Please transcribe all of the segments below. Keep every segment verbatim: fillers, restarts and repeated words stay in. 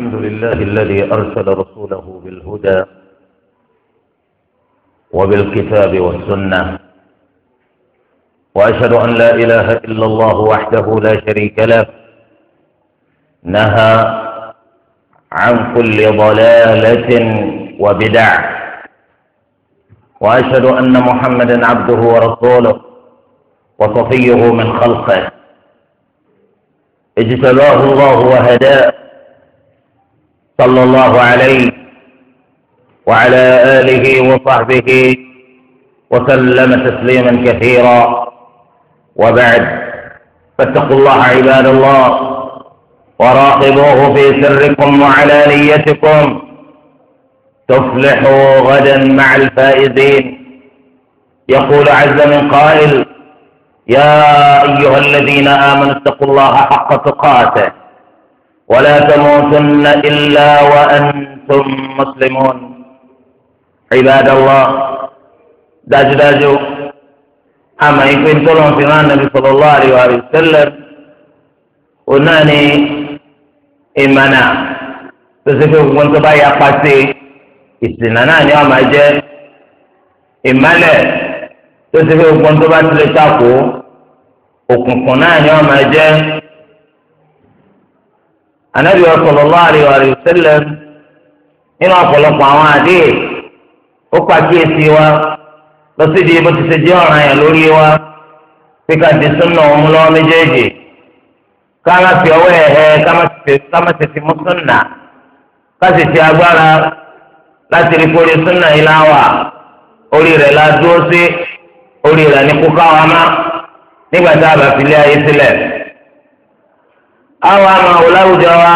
الحمد لله الذي أرسل رسوله بالهدى وبالكتاب والسنة، وأشهد أن لا إله إلا الله وحده لا شريك له، نهى عن كل ضلالة وبدع، وأشهد أن محمدا عبده ورسوله وصفيه من خلقه، اجتباه الله وهداه صلى الله عليه وعلى آله وصحبه وسلم تسليما كثيرا، وبعد، فاتقوا الله عباد الله وراقبوه في سركم وعلانيتكم تفلحوا غدا مع الفائزين. يقول عز من قائل: يا أيها الذين آمنوا اتقوا الله حق تقاته ولا تموتن إلا وأنتم مسلمون. عباد الله، داج داجو أما يكون طولهم في النبي صلى الله عليه وسلم وناني إيمانا تسيبه كنت بايا قاسي استناناني أما جاء إيمانا تسيبه كنت بايا تلتاكو وكنكناني أما جاء النبي صلى الله عليه وسلم إن أقلق عوادي وقاكيسي و lọsídìí bó ti ṣe jẹ́ ọ̀ràn yẹn lórí wa pé ká di súnà òun lọ́wọ́ méjèèjì, ká má fi ọwọ́ ẹ̀ hẹ́ ká má ti fi mú súnà, ká sì ti agbára láti rí kórè súnà yìí láwà orí rẹ̀ la dúró sí, orí rẹ̀ ní kó káwa má nígbà tá a bá fi lé ayé sílẹ̀. àwọn àmọ́ òláwùjọ wa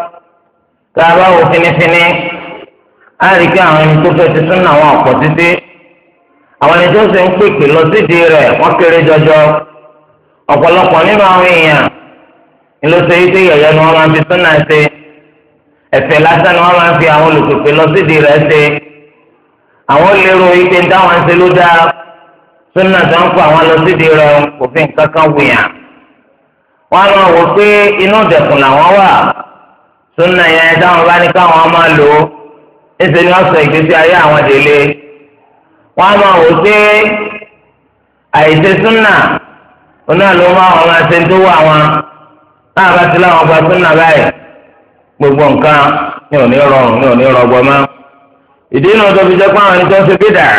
tá a bá wò finifini á rí kí àwọn ẹni tó fẹ́ ti súnà wọn ọ̀pọ̀ títí. àwọn ẹni tó ṣe ń pèpè lọ sídìí rẹ̀ wọ́n kéré jọjọ. ọ̀pọ̀lọpọ̀ nínú àwọn èèyàn ló ṣe yí pé yẹ̀yẹ́ ni wọ́n máa ń fi súnà ṣe, ẹ̀fẹ̀ lásán ni wọ́n máa ń fi àwọn olùpèpè lọ sídìí rẹ̀ ṣe. àwọn lérò ike táwọn ń ṣe ló dáa, súnà tó ń kó àwọn lọ sídìí rẹ̀ kò fi nǹkan kan wùyàn. wọ́n á máa wò pé inú ìdẹ̀kùn làwọn wà, súnà yẹn táwọn bá ní káwọn máa lò ó ẹsẹ̀ ni wọ́n sọ ìgbésí ayé àwọn délé. wọ́n á máa wò pé àìṣe súnà oná ló máa wọn máa ṣe ń tó wà wọn náà bá ti láwọn gba súnà báyìí gbogbo nǹkan ní òní rọrùn ní òní rọgbọ mọ́. ìdí náà tó fi jẹ́ pé àwọn ẹni tó ń ṣe bídà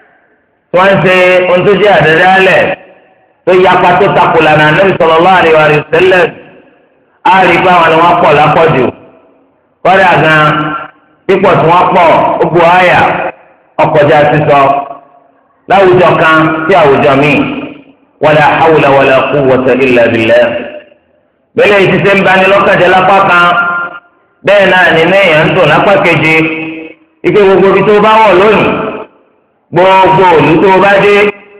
tí wọ́n ń ṣe ohun tó jẹ́ àdádálẹ̀ tó yapa tó takò lànà Ànábì sallallahu alaihi wa sallam á rí i pé àwọn ni wọ́n pọ̀ lápọ̀jù. kọ́dà gan pípọ̀ tí wọ́n pọ̀ ó bu àyà ọkọjá sísọ láwùjọ kan sí àwùjọ míì, wala hawla wala quwwata illa billah. bẹ́lẹ̀ ìṣiṣẹ́ ń bani lọ́kànjẹ́ lápá kan, bẹ́ẹ̀ náà nínú èèyàn ń dùn lápá kejì. ike gbogbo ibi tó bá wọ̀ lónìí, gbogbo òlú tó bá dé,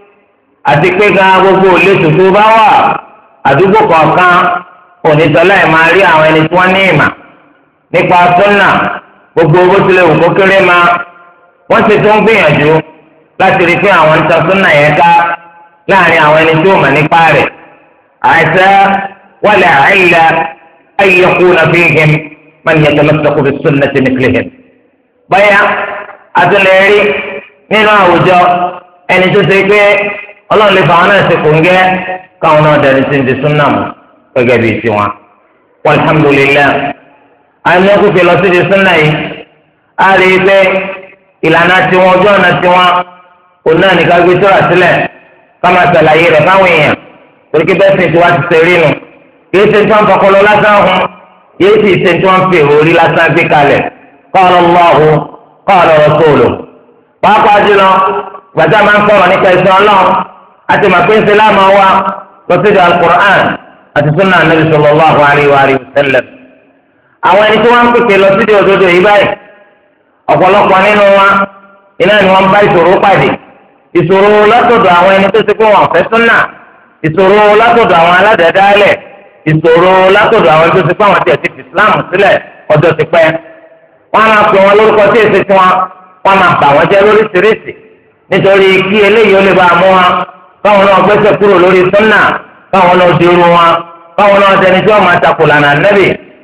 àti pé gan gbogbo òlétò tó bá wà, àdúgbò kọ̀ọ̀kan onítọ́lá ẹ̀ máa rí àwọn ẹni tí wọ́n ní ìmà nípa súnà, gbogbo owó tilẹ̀ wù kó kéré máa wọ́n ti tún gbìyànjú láti rí pé àwọn ń ta súnà yẹn ká láàrin àwọn ẹni tí ó mọ̀ nípa rẹ̀. àìsà wala àìlà ayyakuna fihim man yatamassaku bis sunnati mithlihim. báyà àtúnlẹ̀ rí nínú àwùjọ ẹni tó ṣe pé ọlọ́run lè fa àwọn náà ṣe kòńgẹ́ káwọn náà dẹni sí ń di súnà mọ́ gẹ́gẹ́ bíi tiwọn. walhamdulillah àmì ọkùnrin lọ sí di súnà yìí á rí i pé ìlànà tiwọn ojú ọ̀nà tiwọn òun náà ní ká gbé tóra sílẹ̀ ká máa ṣàlàyé rẹ̀ fáwọn èèyàn, torí kí bẹ́ẹ̀ sì ti wá ti ṣe rí nu. kìí ṣe tí wọ́n fọkọlọ lásán hun, kìí sì ṣe tí wọ́n fi èrò orí lásán gbé kalẹ̀. qala Allahu qala rasuluhu. pàápàá jùlọ gbàtà máa ń sọ̀rọ̀ nípa ẹ̀sìn ọlọ́run àti màpín ṣe láàmú wa lọ sí al-Qur'an àti sunnah Nabi sallallahu alaihi wa sallam. àwọn ẹni tí wọ́n ń pèsè lọ sí òdodo yìí báyìí, ọ̀pọ̀lọpọ̀ nínú wa iná ni wọ́n bá ìṣòro pàdé. ìṣòro látọ̀dọ̀ àwọn ẹni tó ti kó wọn fẹ́ súnà, ìṣòro látọ̀dọ̀ àwọn aládàádáálẹ̀, ìṣòro látọ̀dọ̀ àwọn tó ti kó àwọn tiẹ̀ ti fi Islam sílẹ̀ ọjọ́ ti pẹ́. wọ́n á máa pè wọn lórúkọ tí èsì fún wa, wọ́n á máa bà wọ́n jẹ́ lóríṣiríṣi nítorí kí eléyìí ó lè bá a mú wa báwọn náà gbẹ́sẹ̀ kúrò lórí súnà, báwọn náà di irun wa, báwọn náà dẹni tí wọ́n máa takò lànà Nábì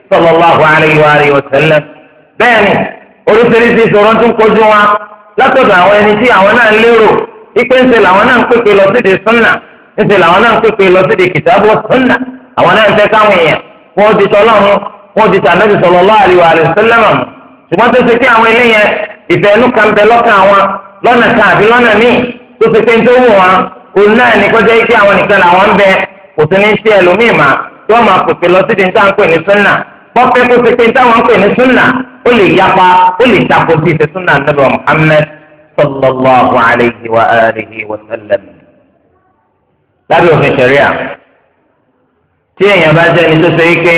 sallallahu alayhi wa alihi wa sallam. bẹ́ẹ̀ni oríṣiríṣi ìṣòro tún kojú wa látọ̀dọ̀ àwọn ẹni tí àwọn náà lérò ipe ńṣe làwọn náà ń pèpè lọ síde súnà ńṣe làwọn náà ń pèpè lọ síde kìtàbù súnà àwọn náà ń fẹ́ káwọn èèyàn wọ́n di tọ́lọ́run wọ́n di tànàbì sallallahu alaihi wa sallam ṣùgbọ́n tó ṣe kí àwọn eléyẹn ìfẹ́ inú kan bẹ lọ́kàn àwọn lọ́nà kan àbí lọ́nà míì tó ṣe pé ń tó wù wọn òun náà ní kọjá kí àwọn nìkan làwọn ń bẹ kò sí ní ṣe ẹlòmíì mà tí wọ́n máa pèpè lọ síde ní táwọn ń pè ní súnà bọ́pẹ́ kó ṣe pé táwọn ń pè ní súnà ó lè yapa ó lè tako sí ìfẹ́ súnà nàbẹ̀ Muhammad sallallahu alayhi wa alihi wa sallam. lábẹ́ òfin ṣẹ̀ríà tí èèyàn bá jẹ́ ẹni tó ṣe ike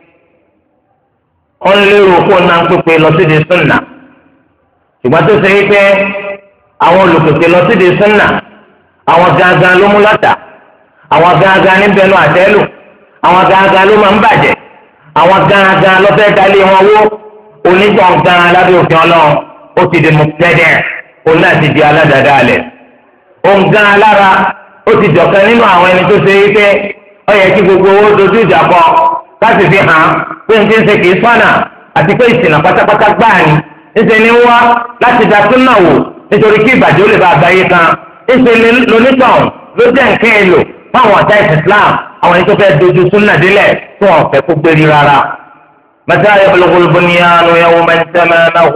ó ń lérò kó náà ń pèpè lọ sí di súnà ṣùgbọ́n tó ṣe ike àwọn olùpèpè lọ sí di súnà àwọn gangan ló mú lọ́tà àwọn gangan níbẹ̀nu àtẹ́lù àwọn gangan ló máa ń bàjẹ́ àwọn gangan ló fẹ́ dalé wọn wó onítọ̀ǹgan lábẹ́ òfin ọlọ́run ó ti di mùtẹ́dẹ̀ òun náà ti di aládàáda alẹ̀ òǹgan alára ó ti dọ̀kan nínú àwọn ẹni tó ṣe wípé ó yẹ kí gbogbo owó dojú ìjà kọ láti fi hàn pé n ti ń ṣe kìí sọ́nà àti pé ìsìnà pátápátá gbáà ni níṣẹ́ ni wá láti da súnà wò nítorí kí ìbàjẹ́ ó lè bá àgbáyé kan níṣẹ́ lonítọ̀hún ló jẹ́ nǹkan èlò fáwọn ọ̀tá ìsìn Islam àwọn ẹni tó fẹ́ dojú súnà délẹ̀ tí wọ́n fẹ́ kó gbérí rárá. متى يبلغ البنيان يوما تمامه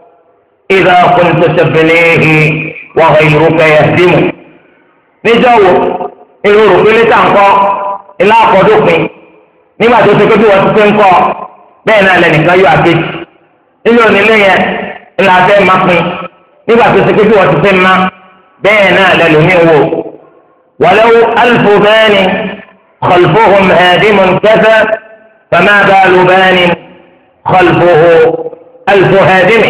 إذا كنت تبنيه وغيرك يهدمه. níjọ́ wo inú rò pé létà ń kọ́ ilé àkọ́dópin nígbà tó ṣe pé bí wọ́n ti ṣe ń kọ́ bẹ́ẹ̀ náà lẹ́nìkan yóò àkejì nínú onílé yẹn ńlá fẹ́ máa pin nígbà tó ṣe pé bí wọ́n ti ṣe ń má bẹ́ẹ̀ náà lẹ́lòmíì wò. ولو ألف بان خلفهم هادم كفى فما بال بان خلفه ألف هادم.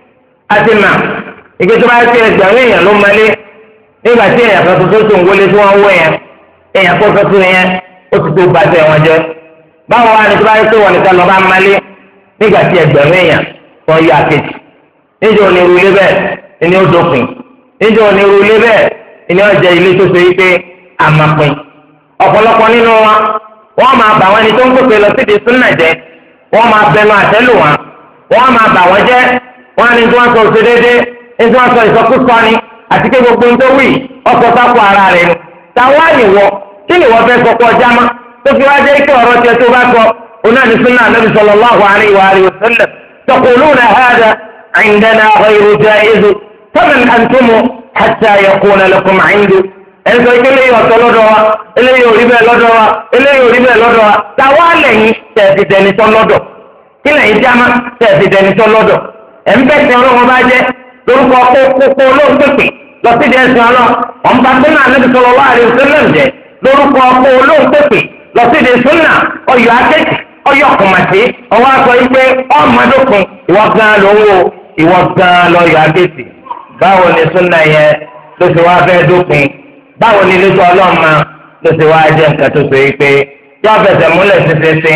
أتما ìgbé tó bá ti ẹgbẹ̀rún èèyàn ló mọlé nígbà tí èèyàn kan tuntun tó ń wọlé tí wọ́n wọ yẹn èèyàn kó tuntun yẹn ó ti tó bàtẹ́ wọn jẹ́. báwo wá ní tó bá yẹ pé wọn nìkan lọ bá mọlé nígbà tí ẹgbẹ̀rún èèyàn tó ń yọ àkejì. níjẹ́ onírú ilé bẹ́ẹ̀ ni ó dópin níjẹ́ onírú ilé bẹ́ẹ̀ ni ó jẹ́ ilé tó ṣe wípé àmàpin. ọ̀pọ̀lọpọ̀ nínú wa wọ́n máa bà wọ́n ẹni tó ń pèpè lọ síbi súnà jẹ́ wọ́n máa bẹnu àtẹ́lù wọn wọ́n máa bà wọ́n jẹ́ wọ́n á ní tí wọ́n sọ òṣè déédéé ní tí wọ́n sọ ìsọkúsọ ni àti pé gbogbo ń tó wì ọkọ̀ sápò ara rẹ̀ ni. táwa nìwọ kí ni wọ́n fẹ́ sọ pé ọjà má tó fi wá jẹ́ ike ọ̀rọ̀ tiẹ̀ tó bá sọ oná ní súnà Nabi sallallahu alayhi wa alihi wa sallam taquluna hadha indana ghayru jaiz faman antum hatta yakuna lakum indu. ẹni sọ ike eléyìí ọ̀tọ̀ lọ́dọ̀ wa eléyìí ò rí bẹ́ẹ̀ lọ́dọ̀ wa eléyìí ò rí bẹ́ẹ̀ lọ́dọ̀ wa táwa lẹ́yìn tẹ̀sí dẹni tọ́ lọ́dọ̀ kí lẹ́yìn jámá tẹ̀sí dẹni tọ́ lọ́dọ̀ ẹ̀ ń bẹ́ẹ̀ tẹ ọlọ́wọ́ bá jẹ́ lórúkọ kókó olóńgbèpè lọ sí ìdẹ́sìn ọlọ́ ọ̀nba súnà Nabi sallallahu alaihi wasallam jẹ́ lórúkọ kó olóńgbèpè lọ sí ìdẹ́sìn náà ọyọ akẹ́kì ọyọ kùmàtì ọwọ́ aṣọ yìí pé ọmọdókun ìwọ gan ló ń wo ìwọ gan lọ yọ akẹ́kì. báwo ni súnà yẹn ló ti wá fẹ́ dópin báwo ni ilé tó ọlọ́mọ ló ti wá jẹ́ nǹkan tó so yìí pé yọ fẹsẹ̀ múlẹ̀ sísẹ́sẹ́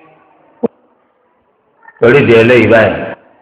torí di eléyìí báyìí.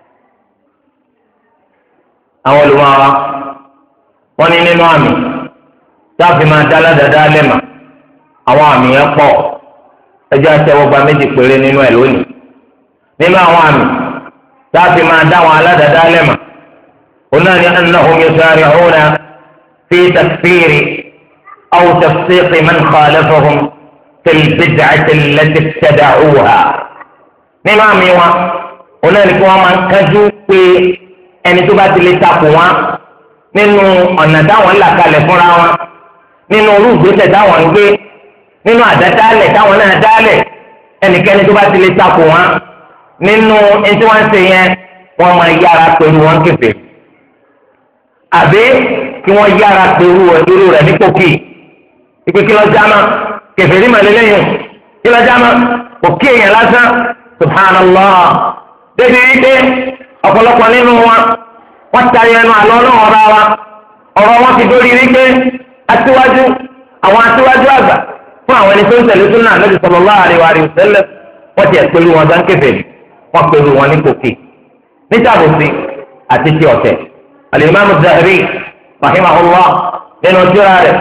àwọn olùmọ̀ọ́ wọn ní nínú àmì táàfin máa dá aládàáda lẹ́mà àwọn àmì yẹn pọ̀ ẹjọ́ àtẹwọ́gba méjì péré nínú ẹ̀ lónìí. nínú àwọn àmì táàfin máa dá àwọn aládàáda lẹ́mà òun náà ní annahum yusari'una fi takfiri aw tafsiqi man khalafahum fil bid'ati allati ibtada'uha. nínú àmì wọn òun náà ní kí wọ́n máa ń kájú pé ẹni tó bá ti lè takò wọn nínú ọ̀nà táwọn là kalẹ̀ fúnra wọn nínú orú ìgbésẹ̀ táwọn ń gbé nínú àdádálẹ̀ táwọn náà dálẹ̀ ẹnikẹ́ni tó bá ti lè takò wọn nínú ẹni tí wọ́n ń ṣe yẹn wọ́n máa yára pẹ̀lú wọn kẹfẹ́ àbí kí wọ́n yára pẹ̀lú irú rẹ̀ ní pòkì ìpè kí lọ jáma kẹfẹ́ rí màlẹ́lẹ́yìn kí lọ jáma òkè èèyàn lásán subhanallah débi wípé ọ̀pọ̀lọpọ̀ nínú wa wọ́n tayọ ẹnu àlọ́ náà ọ̀rọ̀ wa ọ̀rọ̀ wọn ti dórí wípé aṣíwájú àwọn aṣíwájú àgbà fún àwọn ẹni tó ń tẹ̀lé súnà Nabi sallallahu alaihi wa sallam wọ́n ti ẹ̀pẹ̀lú wọn dáńkẹ́fẹ̀ wọ́n pẹ̀lú wọn ní kòkè nítàbùsí àti ti ọ̀tẹ̀. al-Imam az-Zahabi rahimahullah nínú tírà rẹ̀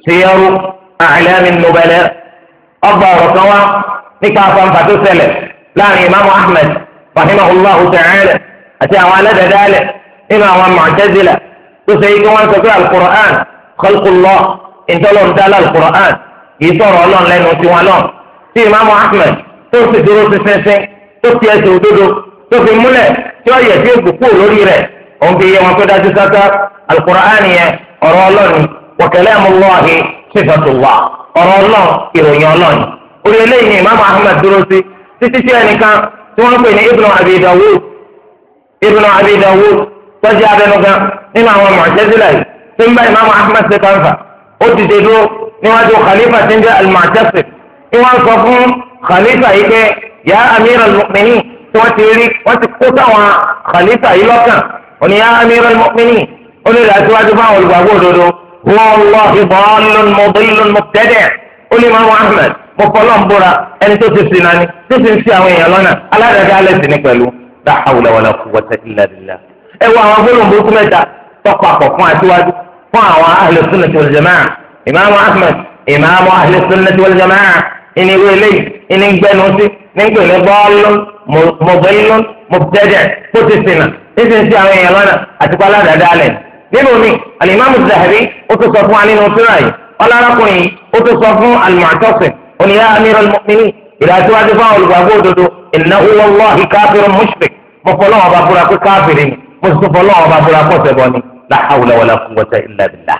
Siyaru A'lam an-Nubala ọgbà ọ̀rọ̀ kan wá nípa afọ́nfà tó ṣẹlẹ̀ láàrin imaamu ahmed rahimahullahu ta'ala àti àwọn aládàádáálẹ̀ nínú àwọn mu'tazila tó ṣe yí kí wọ́n sọ pé alukur'an khalqullah ìtọ́lọ́ndálá alukur'an kì í sọ̀rọ̀ ọlọ́run lẹ́nu tiwọn lọ́n tí imaamu ahmed tó sì dúró sísẹ́sẹ́ tó fi ẹsẹ̀ òdodo tó fi múlẹ̀ tí ó yẹ sí òkùnkùn lórí rẹ̀ òun fi yẹ wọn tó dájú sáká alukur'an yẹn ọ̀rọ̀ ọlọ́run wa kalamullahi sifatullah ọ̀rọ̀ ọlọ́run ìròyìn ọlọ́run orí eléyìí ni imaamu ahmed dúró sí títí tí ẹnìkan tí wọ́n ń pè ní ibnu abi dawud ibnu abi dawud tọ́jú abẹnugan nínú àwọn mu'tazila yìí tí ń bá imaamu ahmed ṣe kànfà ó dìde dúró níwájú khalifa tí ń jẹ́ al-mu'tasim tí wọ́n sọ fún khalifa yìí pé ya amir al-mu'minin tí wọ́n ti rí wọ́n ti kó sáwọn khalifa yìí lọ́kàn ó ní ya amir al-mu'minin ó ní ìdásíwájú fáwọn olùgbàgbọ́ òdodo wallahi dallun mudillun mubtadi' ó ní imaamu ahmed mo fọlọ́ ń bóra ẹni tó ti sin náà ni tó ti ń fi àwọn èèyàn lọ́nà aládàáda alẹ́ sí ní pẹ̀lú la hawla wala quwwata illa billah. ẹ wo àwọn gbólóhùn burúkú mẹ́ta tọpapọ̀ fún aṣíwájú fún àwọn ahlu sunnati wal jamaa imaamu ahmed imaamu ahlu sunnati wal jamaa ìní ìwé eléyìí ìní gbẹnu sí ní ń pè ní bọ́ọ̀lù mudillun mubtadi' tó ti sin náà tó ti ń fi àwọn èèyàn lọ́nà àti pé aládàáda alẹ́ nínú mi alimami zahabi ó tún sọ fún wa nínú tírà yìí ọlọ́rakùnrin ó tún sọ fún al-mu'tasim قل يا أمير المؤمنين إذا سواد فاول بابود إنه والله كافر مشرك مفلوه بابولا كافرين مصطفلوه بابولا كسبوني لا حول ولا قوة إلا بالله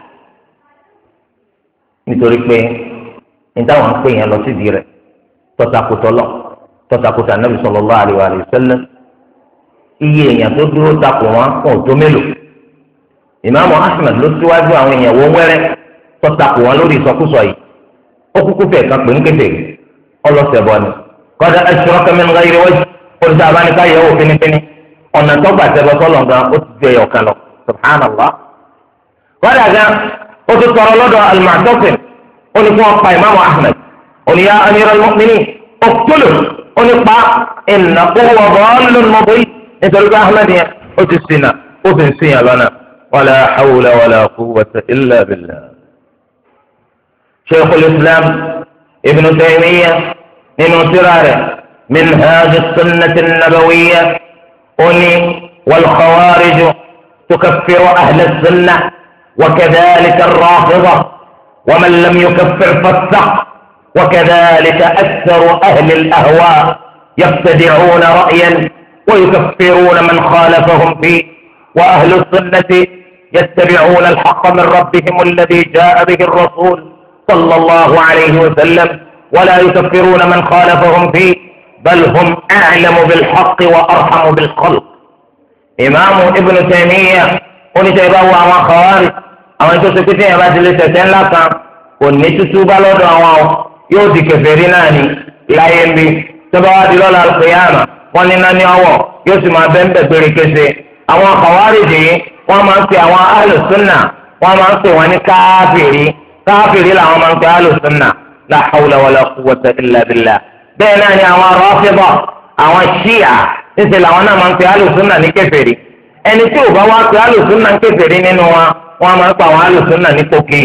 nítorí pé nítawọn ń pè yẹn lọ sídìí rẹ̀ tọ́takùtọ̀ lọ tọ́takùtọ̀ anábì sallallahu alaihi wa sallam iye èèyàn tó dúró takò wọn kò tó mélòó ìmáàmù Ahmad ló síwájú àwọn èèyàn wọ́n wẹ́rẹ́ tọ́takò wọn lórí ìsọkúsọ yìí ó kúkú fẹ́ kan pé ń kéde ọlọ́sẹ̀ bọ́ ni kọ́dà ashraka min ghayri wajh olùsọ abáníká yẹ wò fínífíní ọ̀nà tó gbà tẹ́ bọ́ sọ́lọ̀ gan ó ti ju ẹ̀yọ̀ kan lọ subhanallah kọ́dà gan ó ti sọ̀rọ̀ lọ́dọ̀ al-Mu'tasim ó ní kí wọ́n pa ìmáàmù Ahmad ó ní ya amir al-mu'minin uqtuluh ó ní pa innahu dallun mudil nítorí pé Ahmad yẹn ó ti ṣìnà ó sì ń ṣìyàn lọ́nà wala hawla wala quwwata illa billah. شيخ الإسلام ابن تيمية من تراره منهاج السنة النبوية أني والخوارج تكفر أهل السنة وكذلك الرافضة ومن لم يكفر فالسق وكذلك أكثر أهل الأهواء يبتدعون رأيا ويكفرون من خالفهم فيه وأهل السنة يتبعون الحق من ربهم الذي جاء به الرسول صلى الله عليه وسلم ولا يكفرون من خالفهم فيه بل هم أعلم بالحق وأرحم بالخلق. إمام ابن تيمية قل تبوا عن خوارج أو أنتم سكتين يا بعد اللي تسأل لك ونيت سوبا لو دعوا يودي كفريناني لا يمبي تبوا دلولا القيامة وننا نيوو يسمع بنت بريكسي أو خوارج وما في أو أهل السنة وما في وني كافري káfíìrì làwọn máa ń pè alùsùnà la hawla wala quwwata illa billah bẹ́ẹ̀ náà ni àwọn rọ́fíbọ̀ àwọn ṣíà níṣẹ́ làwọn náà máa ń pè alùsùnà ní kèfèrí ẹni tí ò bá wá pè alùsùnà ní kèfèrí nínú wa wọn máa ń pè àwọn alùsùnà ní pòkì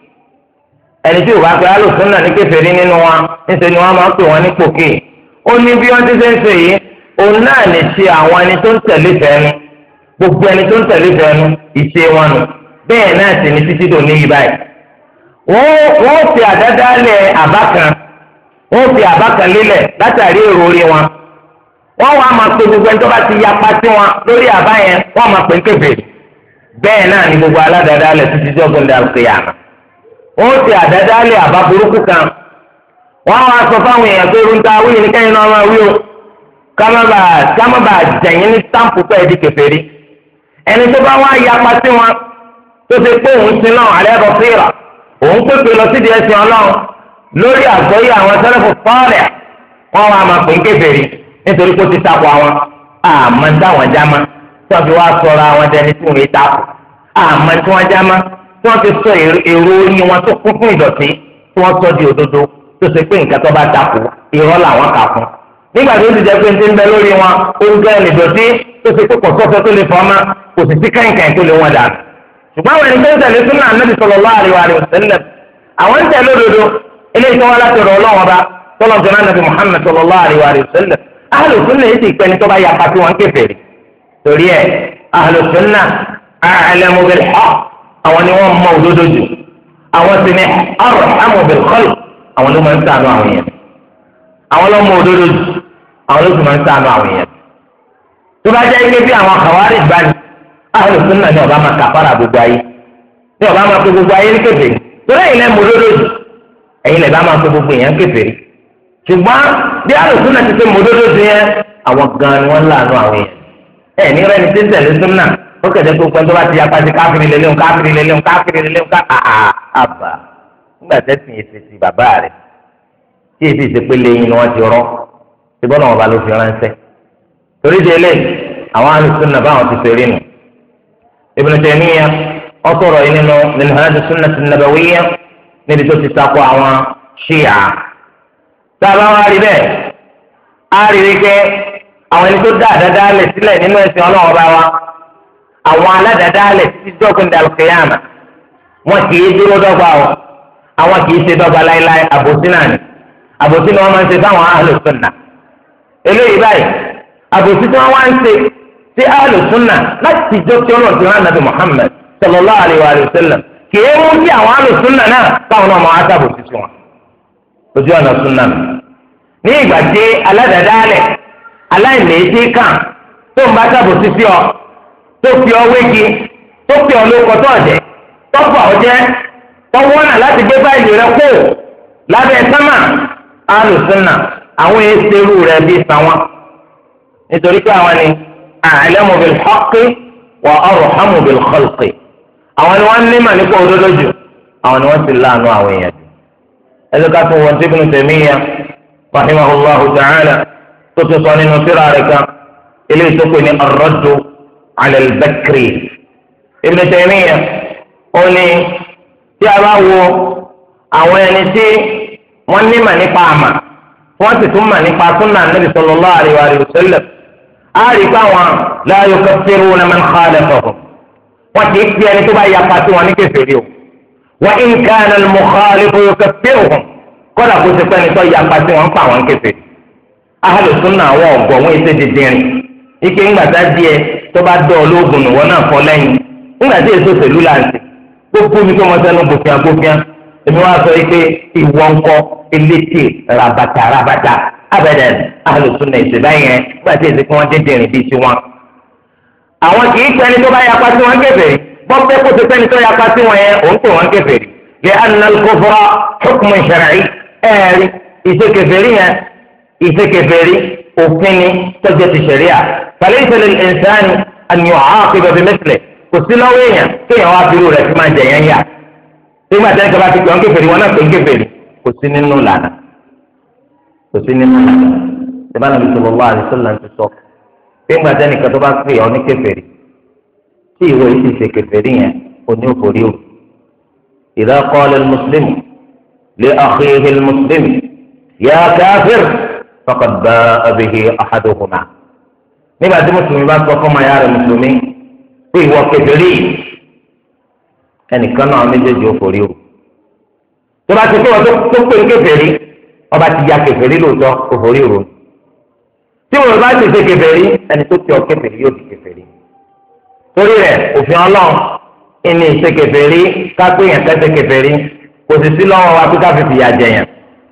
ẹni tí ò bá pè alùsùnà ní kèfèrí nínú wa níṣẹ́ ni wọ́n máa ń pè wọ́n ní pòkì ó ní bí wọ́n ti ṣe ń ṣe yìí òun náà lè ṣe àwọn ẹni tó ń tẹ̀lé fẹ́nu gbogbo ẹni tó ń tẹ̀lé fẹ́nu ìṣe wọn nù bẹ́ẹ̀ náà sì ní títí dò ní yìí báyìí wọ́n fi àdáda lẹ̀ àbá kan wọ́n fi àbá kan lélẹ̀ látàrí èrò orí wọn wọ́n wá máa pe gbogbo ẹni tó bá ti yapa sí wọn lórí àbá yẹn wọ́n máa pè ń kèfèrí bẹ́ẹ̀ náà ni gbogbo aládàáda lẹ̀ títí tí ọgbọ́n dà sí yàrá wọ́n fi àdáda lẹ̀ àbá burúkú kan wọ́n wá sọ fáwọn èèyàn pé irun ta wíyìn ní kẹ́yìn náà máa wí o kámábà jẹ̀yìn ní sáǹpù pẹ́ẹ́ di kèfèrí ẹni tó bá wá yapa sí wọn tó ṣe pé òun sin náà alẹ́ bọ̀ fíra òun pépè lọ sí ìdíyẹ sìn ọlọ́run lórí àgbọ́yé àwọn sẹ́lẹ̀fù fọ́ọ̀rẹ̀ wọ́n wá máa pè ń kèfèrí nítorí kó ti takò àwọn àmọ́ táwọn jámá tí wọ́n fi wá sọ̀rọ̀ àwọn dẹni tí wọ́n yé takò àmọ́ tí wọ́n jámá tí wọ́n fi sọ èrò orí wọn tó kún fún ìdọ̀tí tí wọ́n sọ di òdodo tó ṣe pé nǹkan tó bá takò irọ́ làwọn kà fún. nígbà tó ti jẹ́ pé ti ń bẹ lórí wọn ó ń gẹ́ ìdọ̀tí tó ṣe pé kò sọ́sọ́ tó lè fọ́ ọmọ kò sì sí kẹ́hìnkẹ́hìn tó lè wọ́n dànù. ṣùgbọ́n àwọn ẹni tó ń tẹ̀lé súnà Ànábì sallallahu alaihi wa sallam àwọn ń tẹ̀lé òdodo eléyìí tó wá láti rọ̀ ọlọ́wọ́n bá tọ́lọ̀ jọ náà Nabi Muhammad sallallahu alaihi wa sallam ahlu sunna yìí sì pẹ́ni tó bá yapa tí wọ́n kèfèrí torí ẹ̀ ahlu sunna a'lamu bil haqq àwọn ni wọ́n mọ òdodo jù àwọn sì ní arhamu bil khalq àwọn ló máa ń ṣàánú àwọn èèyàn àwọn ló mọ òdodo jù àwọn ló sì máa ń ṣàánú àwọn èèyàn tó bá jẹ́ ike bí àwọn àwárí ìgbani ahlu sunna ni ọba máa kàfàrà gbogbo ayé ni ọba máa fi gbogbo ayé ní kèfèrí torí ẹ̀yin lẹ́ mọ òdodo jù ẹ̀yin lẹ́ bá máa fi gbogbo èèyàn kèfèrí ṣùgbọ́n bí ahlu sunna ti ṣe mọ òdodo jù yẹn àwọn gan ni wọ́n láàánú àwọn èèyàn ẹ̀ ní rẹ́ni tí ń tẹ̀lé sunna ó kẹ̀dẹ́ tó pẹ́ tó bá ti yapa sí káfíìrì lélẹ́hùn káfíìrì lélẹ́hùn káfíìrì lélẹ́hùn ká àbà nígbà tẹ́sìn èsì ti bàbá rẹ̀ tí èsì ti pé lẹ́yìn ni wọ́n ti rọ́ tí bọ́lá wọn bá ló fi ránṣẹ́ torí di eléyìí àwọn alùsùnà báwọn ti fèrè nù Ibn Taymiyyah ó sọ̀rọ̀ yìí nínú Minhaj as-Sunnah an-Nabawiyyah níbi tó ti takò àwọn Ṣíà tá a bá wá rí bẹ́ẹ̀ á rí wípé àwọn ẹni tó dá àdáda lẹ̀ sílẹ̀ nínú ẹ̀sìn Ọlọ́run bá wa àwọn aládàádáalẹ̀ títí dọ́gbìn dàlùkìyàmà wọn kì í dúró dọ́gba o àwọn kì í ṣe dọ́gba láéláé àbòsí náà ni àbòsí ni wọ́n máa ń ṣe fáwọn ahlu sunna eléyìí báyìí àbòsí tí wọ́n wá ń ṣe sí ahlu sunna láti ìjọ tí ọlọ́run ti rán nàbì Muhammad sallallahu alayhi wa sallam kì í mú sí àwọn ahlu sunna náà káwọn náà máa sábòsí sí wọn ojú ọ̀nà sunna mi ní ìgbà tí aládàádáalẹ̀ aláìlèédé kan tó ń bá sábòsí sí ọ tó fi ọ wégi tó fi ọ lóko tó ọ̀jẹ̀ tó fọ ọ̀jẹ̀ tó wọ́nà láti gbé báyìí rẹ kó lábẹ́ sámà alùsùnà àwọn èsèrú rẹ bíi sàwọn nítorí pé àwọn ni a'lamu bil haqqi wa arhamu bil khalqi àwọn ni wọ́n ní mà nípa òdodo jù àwọn ni wọ́n ti láàánú àwọn èèyàn jù ẹjọ́ ká fún wọn tí Ibn Taymiyyah rahimahullahu ta'ala tó ti sọ nínú tírà rẹ̀ kan eléyìí tó pè ní ar-radd على البكري ابن تيمية ó ní tí a bá wo àwọn ẹni tí wọ́n ní mà nípa àmà wọ́n sì tún mà nípa súnà Nabi sallallahu alaihi wa sallam á rí pé àwọn la yukaffiruna man khalafahum wọ́n ti fi ẹni tó bá yapa tí wọ́n ní kèfèrí o wa in kana al-mukhalifu yukaffiruhum kódà kó ti pẹ́ ni tó yapa tí wọ́n ń pa àwọn kèfèrí ahlu sunna àwọn ọ̀gọ̀ wọn èsè dídìrín ike ńgbàtà díẹ̀ tó bá dọ̀ ológun nù wọn náà fọ́ lẹ́yìn ńgbà tí èso pẹ̀lú láǹtì gbogbo mi tó mọ sẹ́nu gbòfin agbófin èmi wá sọ pé ìwọ ńkọ́ elétè rabata rabata abẹ́dẹ̀ alùsùn náà ìṣẹ̀dá yẹn ńgbà tí èso kí wọ́n dé dìrín bíi tiwọn. àwọn kì í pẹ́ni tó bá yapa sí wọn kèfèrí bọ́pẹ́ kó ti pẹ́ni tó yapa sí wọn yẹn òun pè wọn kèfèrí lè anna al-kufra hukmun shar'i ẹ̀ẹ́rì ìṣèkèfèrí yẹn ìṣèkèfèrí òfin ni tọ́jú ti ṣẹ̀ríà فليس للإنسان أن يعاقب بمثله كسلوا وين كي يوافروا لك ما جايين ثم ذلك بعد كم كفر وانا كم كفر كسين النولانا كسين النولانا تبان النبي صلى الله عليه وسلم تصف ثم ذلك كتب في يوم كفر في هو يسي كفرين ونيوفريو إذا قال المسلم لأخيه المسلم يا كافر فقد باء به أحدهما nígbà tí mùsùlùmí bá sọ fún ọmọ ayá rẹ̀ mùsùlùmí pé ìwọ kèfèrí ẹnìkan náà méjèèjì ó forí o tó bá ti pé wọn tó pé kèfèrí ọba ti ya kèfèrí lóòótọ́ ó forí o tí wọn bá ti ṣe kèfèrí ẹni tó ti ọ kèfèrí yóò di kèfèrí torí rẹ̀ òfin Ọlọ́run ìní ìṣe kèfèrí kápẹ́ yẹn kẹsẹ̀ kèfèrí kò sì sí lọ́wọ́ wa pé ká fi fìyà jẹ yẹn.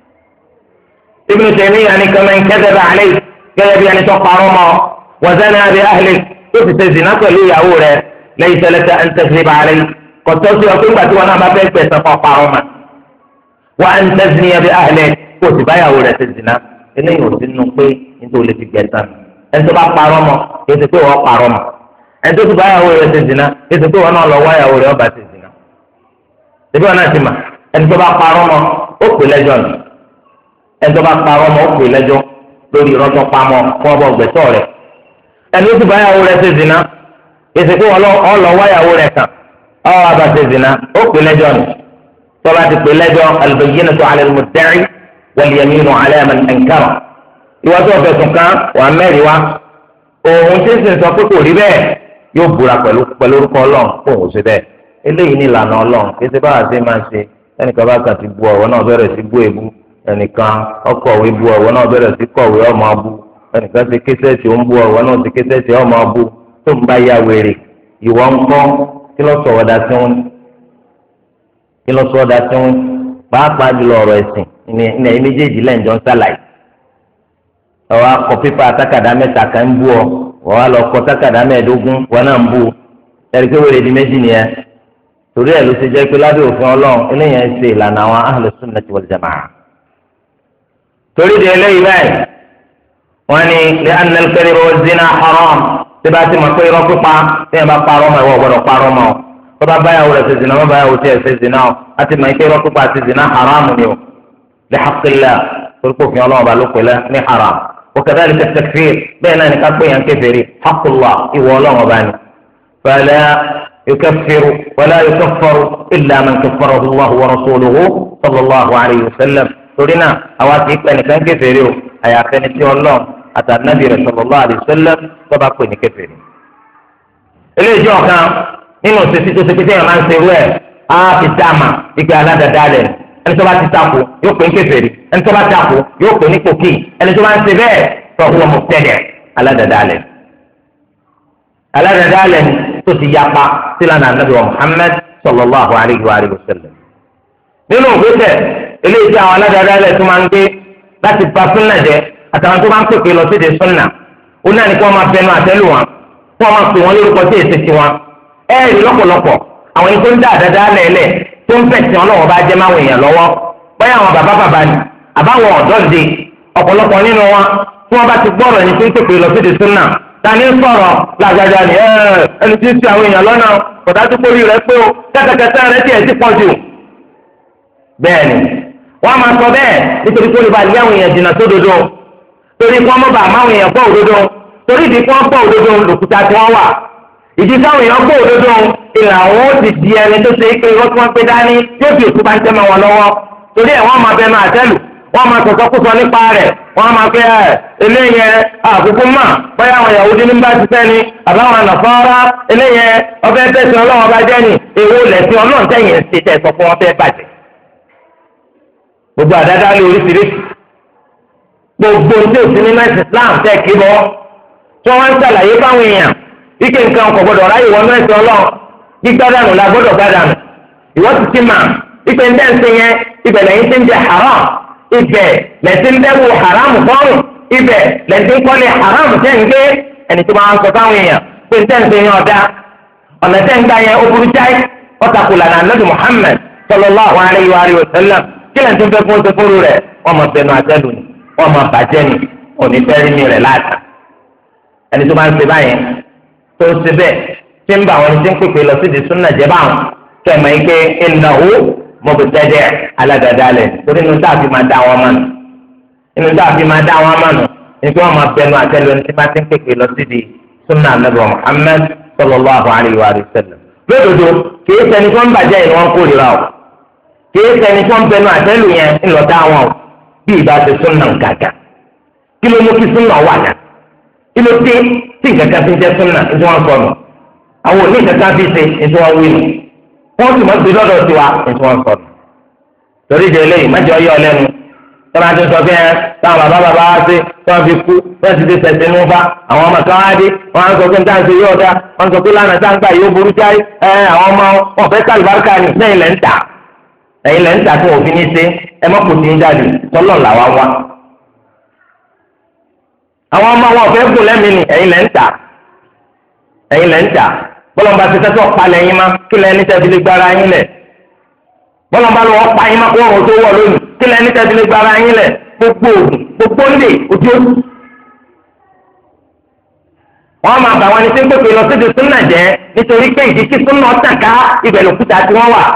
Ibn Taymiyyah ni kama in kadhaba alayhi gẹ́gẹ́ bí ẹni tó parọ́ mọ́ وزنى بأهلك تفتى زنا pẹ̀lú ìyàwó rẹ̀ ليس لك أن تكذب عليه kọtọ sí ọ pé ńgbà tí wọn náà bá fẹ́ gbẹ̀san fún ọ̀pá ọmọ وأن تزني بأهلك kó o sì bá ìyàwó rẹ̀ ṣe zina eléyìí ò sí nínú pé nítorí o lè fi gbẹ̀san ẹni tó bá parọ́ mọ́ kí ẹsẹ̀ pé wọ́n parọ́ mọ́ ẹni tó ti bá ìyàwó rẹ̀ ṣe zina kí ẹsẹ̀ pé wọ́n náà lọ wá ìyàwó rẹ̀ ọba ṣe zina ṣébí wọn náà ti mà ẹni tó bá parọ́ mọ́ ó pè lẹ́jọ́ ni ẹni tó bá parọ́ mọ́ ó pè lẹ́jọ́ lórí ìrọ́jọ́ pamọ́ fún ọbọ̀ gbẹ̀tọ́ rẹ̀ ẹni tó bá yàwó rẹ̀ ṣe zina èsì pé ọlọ wá yàwó rẹ̀ kàn ọ àbá ṣe zina ó pè lẹ́jọ́ ni tọ́ba ti pè lẹ́jọ́ al-bayyinatu 'ala al-mudda'i wal-yaminu 'ala man ankara ìwà tó fẹ̀sùn kàn wà mẹ́rin wá òun tí ń sìn sọ pé kò rí bẹ́ẹ̀ yóò búra pẹ̀lú pẹ̀lú orúkọ ọlọ́run kó òun ṣe bẹ́ẹ̀ eléyìí ní ìlànà ọlọ́run kí ṣe báwa ṣe máa ṣe ẹnìkan bá kàn ti bu ọ̀wọ́ náà bẹ̀rẹ̀ sí bú èbú ẹnìkan ọkọ̀wé bu ọ̀wọ́ náà bẹ̀rẹ̀ sí kọ̀wé ọmọ abú ẹnìkan ti késẹ́ẹ̀tì ó ń bú ọ̀wọ́ náà ti késẹ́ẹ̀tì ọmọ ọbú tó ń bá ya wèrè ìwọ ń kọ́ kí ló sọ ọ̀dà tí wọ́n kí ló sọ ọ̀dà tí wọ́n pàápàá jùlọ ọ̀rọ̀ ẹ̀sìn ní ẹ̀yìn méjèèjì lẹ́ǹjọ́ ń sàlàyé ọ̀wá kọ pépà tákàdá mẹ́ta kan ń bú ọ ọ̀wá lọ kọ tákàdá mẹ́ẹ̀ẹ́dógún wọn náà ń bú ẹ̀rí pé wèrè di méjì nìyẹn torí ẹ̀ ló ṣe jẹ́ pé lábẹ́ òfin ọlọ́run eléyìí ń ṣe ìlànà àwọn ahlu sunnati wal jamaa torí di eléyìí báyìí wọ́n ní li'anna al-kadhiba wa az-zina haram tí bá ti mọ̀ pé irọ́ pípa tí yẹn bá parọ́ mọ́ ìwọ gbọ́dọ̀ parọ́ mọ́ ọ tó bá báyàwó rẹ̀ ṣe zina wọ́n báyàwó tí ẹ̀ ṣe zina ọ láti mọ̀ pé irọ́ pípa ti zina haram ni o li haqqillah torí pé òfin ọlọ́run bá ló pè lẹ́ ní haram wa kadhalika at-takfir bẹ́ẹ̀ náà ní ká pé yẹn kèfèrí haqqullah ìwọ ọlọ́run bá ní fala yukaffiru wala yukaffaru illa man kaffarahu Allahu wa rasuluhu sallallahu alayhi wa sallam torí náà àwa kì í pẹ́ nìkan kèfèrí o àyàfẹ́ ni tí ọlọ́run àtànábì rẹ̀ sallallahu alayhi wa sallam tó bá pè ní kèfèrí. eléyìí jẹ́ ọ̀kan nínú òṣèṣì tó ṣe pété yẹn máa ń ṣerú ẹ̀ á fi dáàmà ike aládàáda rẹ̀ ẹni tó bá ti takò yóò pè ní kèfèrí ẹni tó bá takò yóò pè ní pòkì ẹni tó bá ń ṣe bẹ́ẹ̀ tó huwa mubtadi' aládàáda rẹ̀ aládàáda rẹ̀ tó ti yapa sílànà ànábì wa Muhammad sallallahu alayhi wa sallam. nínú ògbésẹ̀ eléyìí tí àwọn aládàáda rẹ̀ tó máa ń gbé láti ba súnà jẹ́ àtàwọn tó bá ń pèpè lọ sí de súnà ó náà ní kí wọ́n máa bẹnu àtẹ́lù wọn kí wọ́n máa pè wọ́n lórúkọ tí èsì tiwọn ẹ̀ẹ́rì lọ́pọ̀lọpọ̀ àwọn ẹni tó ń dá àdáda lẹ́ẹ̀lẹ̀ tó ń bẹ̀sẹ̀ ọlọ́wọ́ bá jẹ́ máwọn èèyàn lọ́wọ́ báyà àwọn bàbá bàbá ni àbáwọn ọ̀dọ́ ǹde ọ̀pọ̀lọpọ̀ nínú wọn tí wọ́n bá ti gbọ́rọ̀ ẹni tó ń pèpè lọ sí de súnà tani sọ̀rọ̀ làjàjà ni ẹni tí ń ṣe àwọn èèyàn lọ́nà kọ̀dájú pórí rẹ pé ó kẹ́tẹ́kẹ́tẹ́ rẹ tiẹ̀ ti pọ̀ jù bẹ́ẹ̀ ni wọ́n máa sọ bẹ́ẹ̀ nítorí pé olùbá ilé àwọn èèyàn jìnnà sódodo torí kí wọ́n mọ̀ bá àmáwọn èèyàn gbọ́ òdodo torí ìdí kí wọ́n gbọ́ òdodo lòkúta tí wọ́n wà ìdí táwọn èèyàn gbọ́ òdodo ìlà àwọn ó ti di ẹni tó ṣe é pé irọ́ tí wọ́n gbé dání yóò fi òkú bá ń tẹ́mọ̀ wọn lọ́wọ́ torí ẹ̀ wọ́n máa bẹ máa tẹ́lù wọ́n máa sọ̀sọ́ kó sọ nípa rẹ̀ wọ́n máa fẹ́ ẹ̀ eléyẹn àkókò mà báyà àwọn Yahudi ní bá ti fẹ́ ni àbáwọn Nasara eléyẹn ọbẹ̀ tẹ̀sán ọlọ́wọ́ bá jẹ́ ni èwo lẹ̀sìn ọlọ́run tẹ̀yìn ṣe tẹ̀ sọ fún wọn fẹ́ bàjẹ́ gbogbo àdáda lé oríṣiríṣi gbogbo tí o ti ní mẹ́sì Islam tẹ́ kí bọ́ tí wọ́n ń ṣàlàyé fáwọn èèyàn ike nǹkan kò gbọdọ̀ ráyè wọ́n mẹ́sì ọlọ́run gbígbádànù la gbọdọ̀ gbádànù ìwọ ti ti mà ike ń dẹ́nsẹ̀ yẹn ibẹ̀ lẹ́yìn tí ń jẹ haram ibẹ̀ lẹ́sìn ń dẹ́wò haram fọ́ọ̀rùn ibẹ̀ lẹ́sìn kọ́lé haram tẹ́ ń gbé ẹni tí wọ́n sọ fáwọn èèyàn pé ń dẹ́nsẹ̀ yẹn ọ̀dà ọ̀nà tẹ́ ń gbà yẹn ó burú jáì ọ̀tàkùlà nà nàbì Muhammad sallallahu alayhi wa sallam kílẹ̀ tó ń fẹ́ fún oṣù fúru rẹ̀ wọ́n máa bẹnu àtẹ́lù ni wọ́n máa bàjẹ́ ni òní fẹ́rí mi rẹ̀ láàtà ẹni tó bá ń ṣe báyẹn tó ń ṣe bẹ́ẹ̀ tí ń bá àwọn ẹni tí ń pèpè lọ sí di súnà jẹ́ báwọn kẹ́mọ̀ yìí pé ìnáwó mọ̀bùtẹ́dẹ́ aládàdalẹ̀ torí inú tá a fi máa dá wọn mọ̀nà inú tá a fi máa dá wọn mọ̀nà ní kí wọ́n máa bẹnu àtẹ́lù ẹni tí bá ti ń pèpè lọ sí di súnà Ànábì Muhammad sallallahu alayhi wa sallam lódodo kì í ṣẹni tó ń bàjẹ́ ìní wọn kórìíra o kìí ṣẹni tó ń bẹnu àtẹ́lù yẹn ńlọ dá wọn o bí ìbá ti súnà gàgà kí ló mú kí súnà wà náà kí ló dé tí nǹkan kan fi jẹ́ súnà ní wọ́n sọnù àwọn òní nǹkan kan fi ṣe ní wọ́n wí nù wọ́n sì mọ́ sí lọ́dọ̀ tiwa ní wọ́n sọnù torí ìdè eléyìí má jẹ́ ọyọ́ lẹ́nu tọ́lá ti sọ fẹ́ táwọn bàbá bàbá wá sí tí wọ́n fi kú wọ́n ti ti sẹ̀sẹ̀ ní fa àwọn ọmọ kan wá dé wọ́n á sọ pé níta ṣe yóò dá wọ́n sọ pé lánàá tá ń gbà yóò burú jáì ẹ àwọn ọmọ wọn fẹ́ kálíbáríkà ní lẹ́yìn lẹ́ ń tà ẹ̀yin lẹ́ ń tà tí wọ́n fi ní ṣe ẹ má kò sí ń jáde tọ́lọ̀ làwa wá. àwọn ọmọ wọn fẹ́ kù lẹ́mìí ni ẹ̀yin lẹ́ ń tà ẹ̀yin lẹ́ ń tà bọ́lọ̀mbà ti tẹ́tọ́ palẹ̀ yín má kí lẹ́ ní tẹ́tí lè gbára yín lẹ̀ bọ́lọ̀mbà ló wọ́n pa yín má kó ọ̀rọ̀ tó wọ̀ lónìí kí lẹ́ ní tẹ́tí lè gbára yín lẹ̀ gbogbo òògùn gbogbo ńlẹ̀ ojú ojú. wọ́n máa bà wọn ní sí pépè lọ sí ti súnà jẹ́ nítorí pé ìdí kí súnà tàn ká ibẹ̀ lòkúta tí wọ́n wà.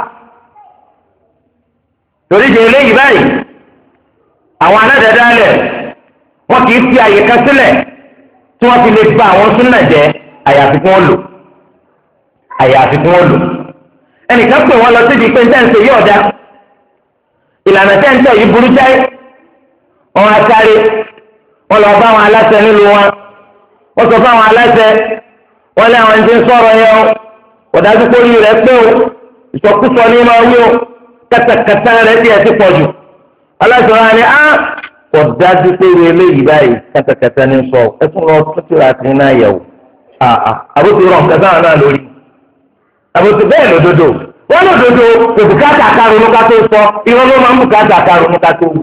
torí di eléyìí báyìí àwọn aládàádáalẹ̀ wọn kì í fi àyè kan sílẹ̀ tí wọ́n fi lè bà àwọn súnà jẹ́ àyàfi kí wọ́n lò àyàfi kí wọ́n lò ẹnìkan pè wọ́n lọ sí di pé ntẹ́ǹsẹ̀ yóò dá ìlànà tẹ́ǹsẹ̀ yìí burú jáì wọn asáré wọn lọ bá àwọn aláṣẹ nílùú wọn wọn sọ fún àwọn aláṣẹ wọn lé àwọn ẹni tí ń sọ̀rọ̀ yẹn o kò dájú pé orí rẹ̀ pé o ìsọkúsọ ní ma wí o kẹtẹkẹtẹ rẹ̀ tiẹ̀ ti pọ̀ jù aláṣẹ wọn ni á kò dájú pé irú eléyìí báyìí kẹtẹkẹtẹ ní sọ ẹ tún lọ tún tí ra sí náà yẹ̀wò àbótí rọ nǹkan sáwọn náà lórí àbótí bẹ́ẹ̀ lódodo wọ́n lódodo kò bùkátà karùnún ká tó sọ irọ́ ló máa ń bùkátà karùnún ká tó wí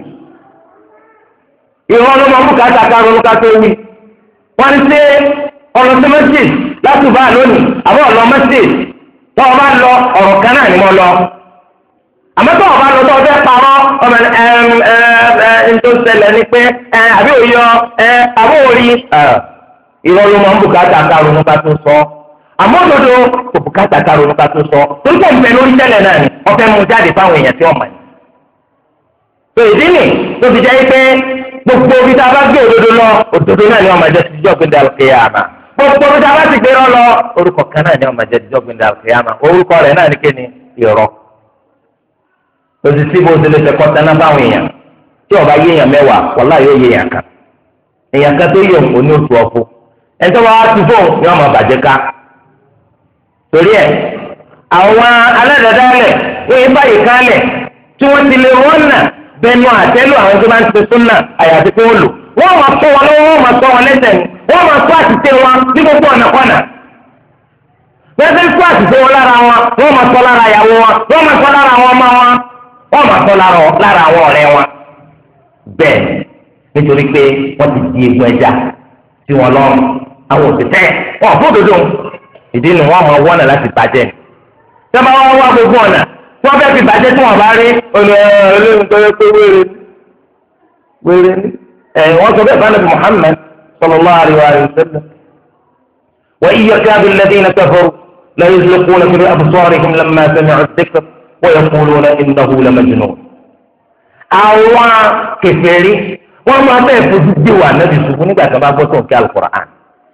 irọ́ ló máa ń bùkátà karùnún ká tó wí wọ́n ní ṣe ọ̀rọ̀ sí mẹ́sìs láti bá lónìí àbọ̀ ọ̀lọ́ mẹ́sìs tó o bá lọ ọ̀rọ̀ kan náà ni mo lọ àmọ́ tó o bá lọ tó o fẹ́ parọ́ ọmọ ẹ ẹ ẹ ń tó ṣẹlẹ̀ ni pé ẹ àbí òyọ ẹ àbó orí irọ́ ló máa ń bùkátà karùnún ká tó sọ àmọ́ òdodo kò bùkátà karùnún ká tó sọ torí kò ń bẹ lórí tẹ́lẹ̀ náà ni wọ́n fẹ́ mú jáde fáwọn èèyàn tí wọ́n mọ̀ ní. tó ìdí nì tó fi jẹ́ pé gbogbo ibi tá a bá gbé òdodo lọ òdodo náà ni wọ́n máa jẹ́ ti jọ́ gbẹ̀dẹ̀ àlùkìyámà gbogbo ibi tá a bá ti gbé rọ́ lọ orúkọ kan náà ni wọ́n máa jẹ́ ti jọ́ gbẹ̀dẹ̀ àlùkìyámà orúkọ rẹ̀ náà ni kéde irọ́. lọ́sí síbi ó ti lè fẹ́ kọ́ta náà fáwọn èèyàn tí ọba yéèyàn mẹ́wàá wàlá yóò yéèyàn kan èèyàn kan tó yẹ òní oṣù ọ̀fọ̀ ẹ̀ńtọ́ wa ti fóun ni wọ́n máa bàjẹ́ ká torí ẹ̀ àwọn aládàádáálẹ̀ wọ́n yé báyìí kálẹ̀ tí wọ́n ti lè wọ́n nà bẹnu àtẹ́lù àwọn tó bá ń ṣe súnà àyàfi kó lò wọ́n máa kó wọn lọ́wọ́ wọ́n máa sọ wọn lẹ́sẹ̀ ni wọ́n máa kó àtìsẹ́ wọn ní gbogbo ọ̀nà kọ́nà bẹ́ẹ̀ bí kó àtìsẹ́ wọn lára wọn wọ́n máa sọ lára ìyàwó wọn wọ́n máa sọ lára àwọn ọmọ wọn wọ́n máa sọ lára àwọn ọ̀rẹ́ wọn bẹ́ẹ̀ nítorí pé wọ́n ti di egun ẹja tí wọ́n lọ́rùn àwọn òṣìṣẹ́ wọn fódodo ìdí nu wọn máa wọ́nà láti bàjẹ́ sábà wọn wá gbogbo ọ̀nà tí wọ́n fẹ́ fi bàjẹ́ tí wọ́n bá rí olè olóyún tó yẹ pé wéré wéré ẹ̀ wọ́n sọ bẹ́ẹ̀ bá nàbì Muhammad sallallahu alaihi wa sallam wa iyyaka alladhina kafaru la yuzliquna fi absarihim lamma sami'u adh-dhikra wa yaquluna innahu la majnun. àwọn kèfèrí wọ́n máa bẹ́ẹ̀ fojú gbé wà nàbì sùkú nígbà tí wọ́n bá gbọ́ sọ̀kẹ́ al-Qur'an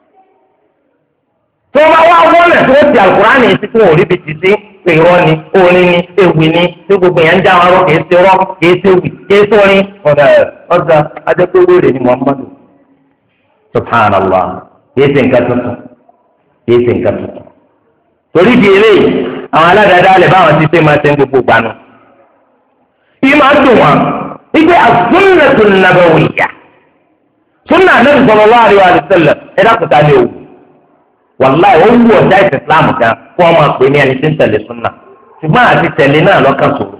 tó bá wá wọlé tó ti alukurani yìí tí wọn ò rí bi ti sí pé irọ́ ni orin ni ewì ni tí gbogbo yẹn ń já wọn rọ kìí ṣe rọ kìí ṣe wì kìí ṣe orin ọ̀dà ọ̀dà adékòwéré ni muhammadu subhanallah kìí ṣe nǹkan tuntun kìí ṣe nǹkan tuntun. torí di eléyìí àwọn aládàáda alẹ́ báwọn ti ṣe máa ṣe ń gbogbo gbanú. bí máa dùn wọn wípé as-sunnatu an-nabawiyya sunna Nabi sallallahu alaihi wa sallam ẹ̀dá kùtà lè wù. wàláì ó wù ọ̀dà ìsìn islam gan kó ọmọ pè ní ẹni tí ń tẹ̀lé súnà ṣùgbọ́n àti tẹ̀lé náà lọ́kàn sòrò.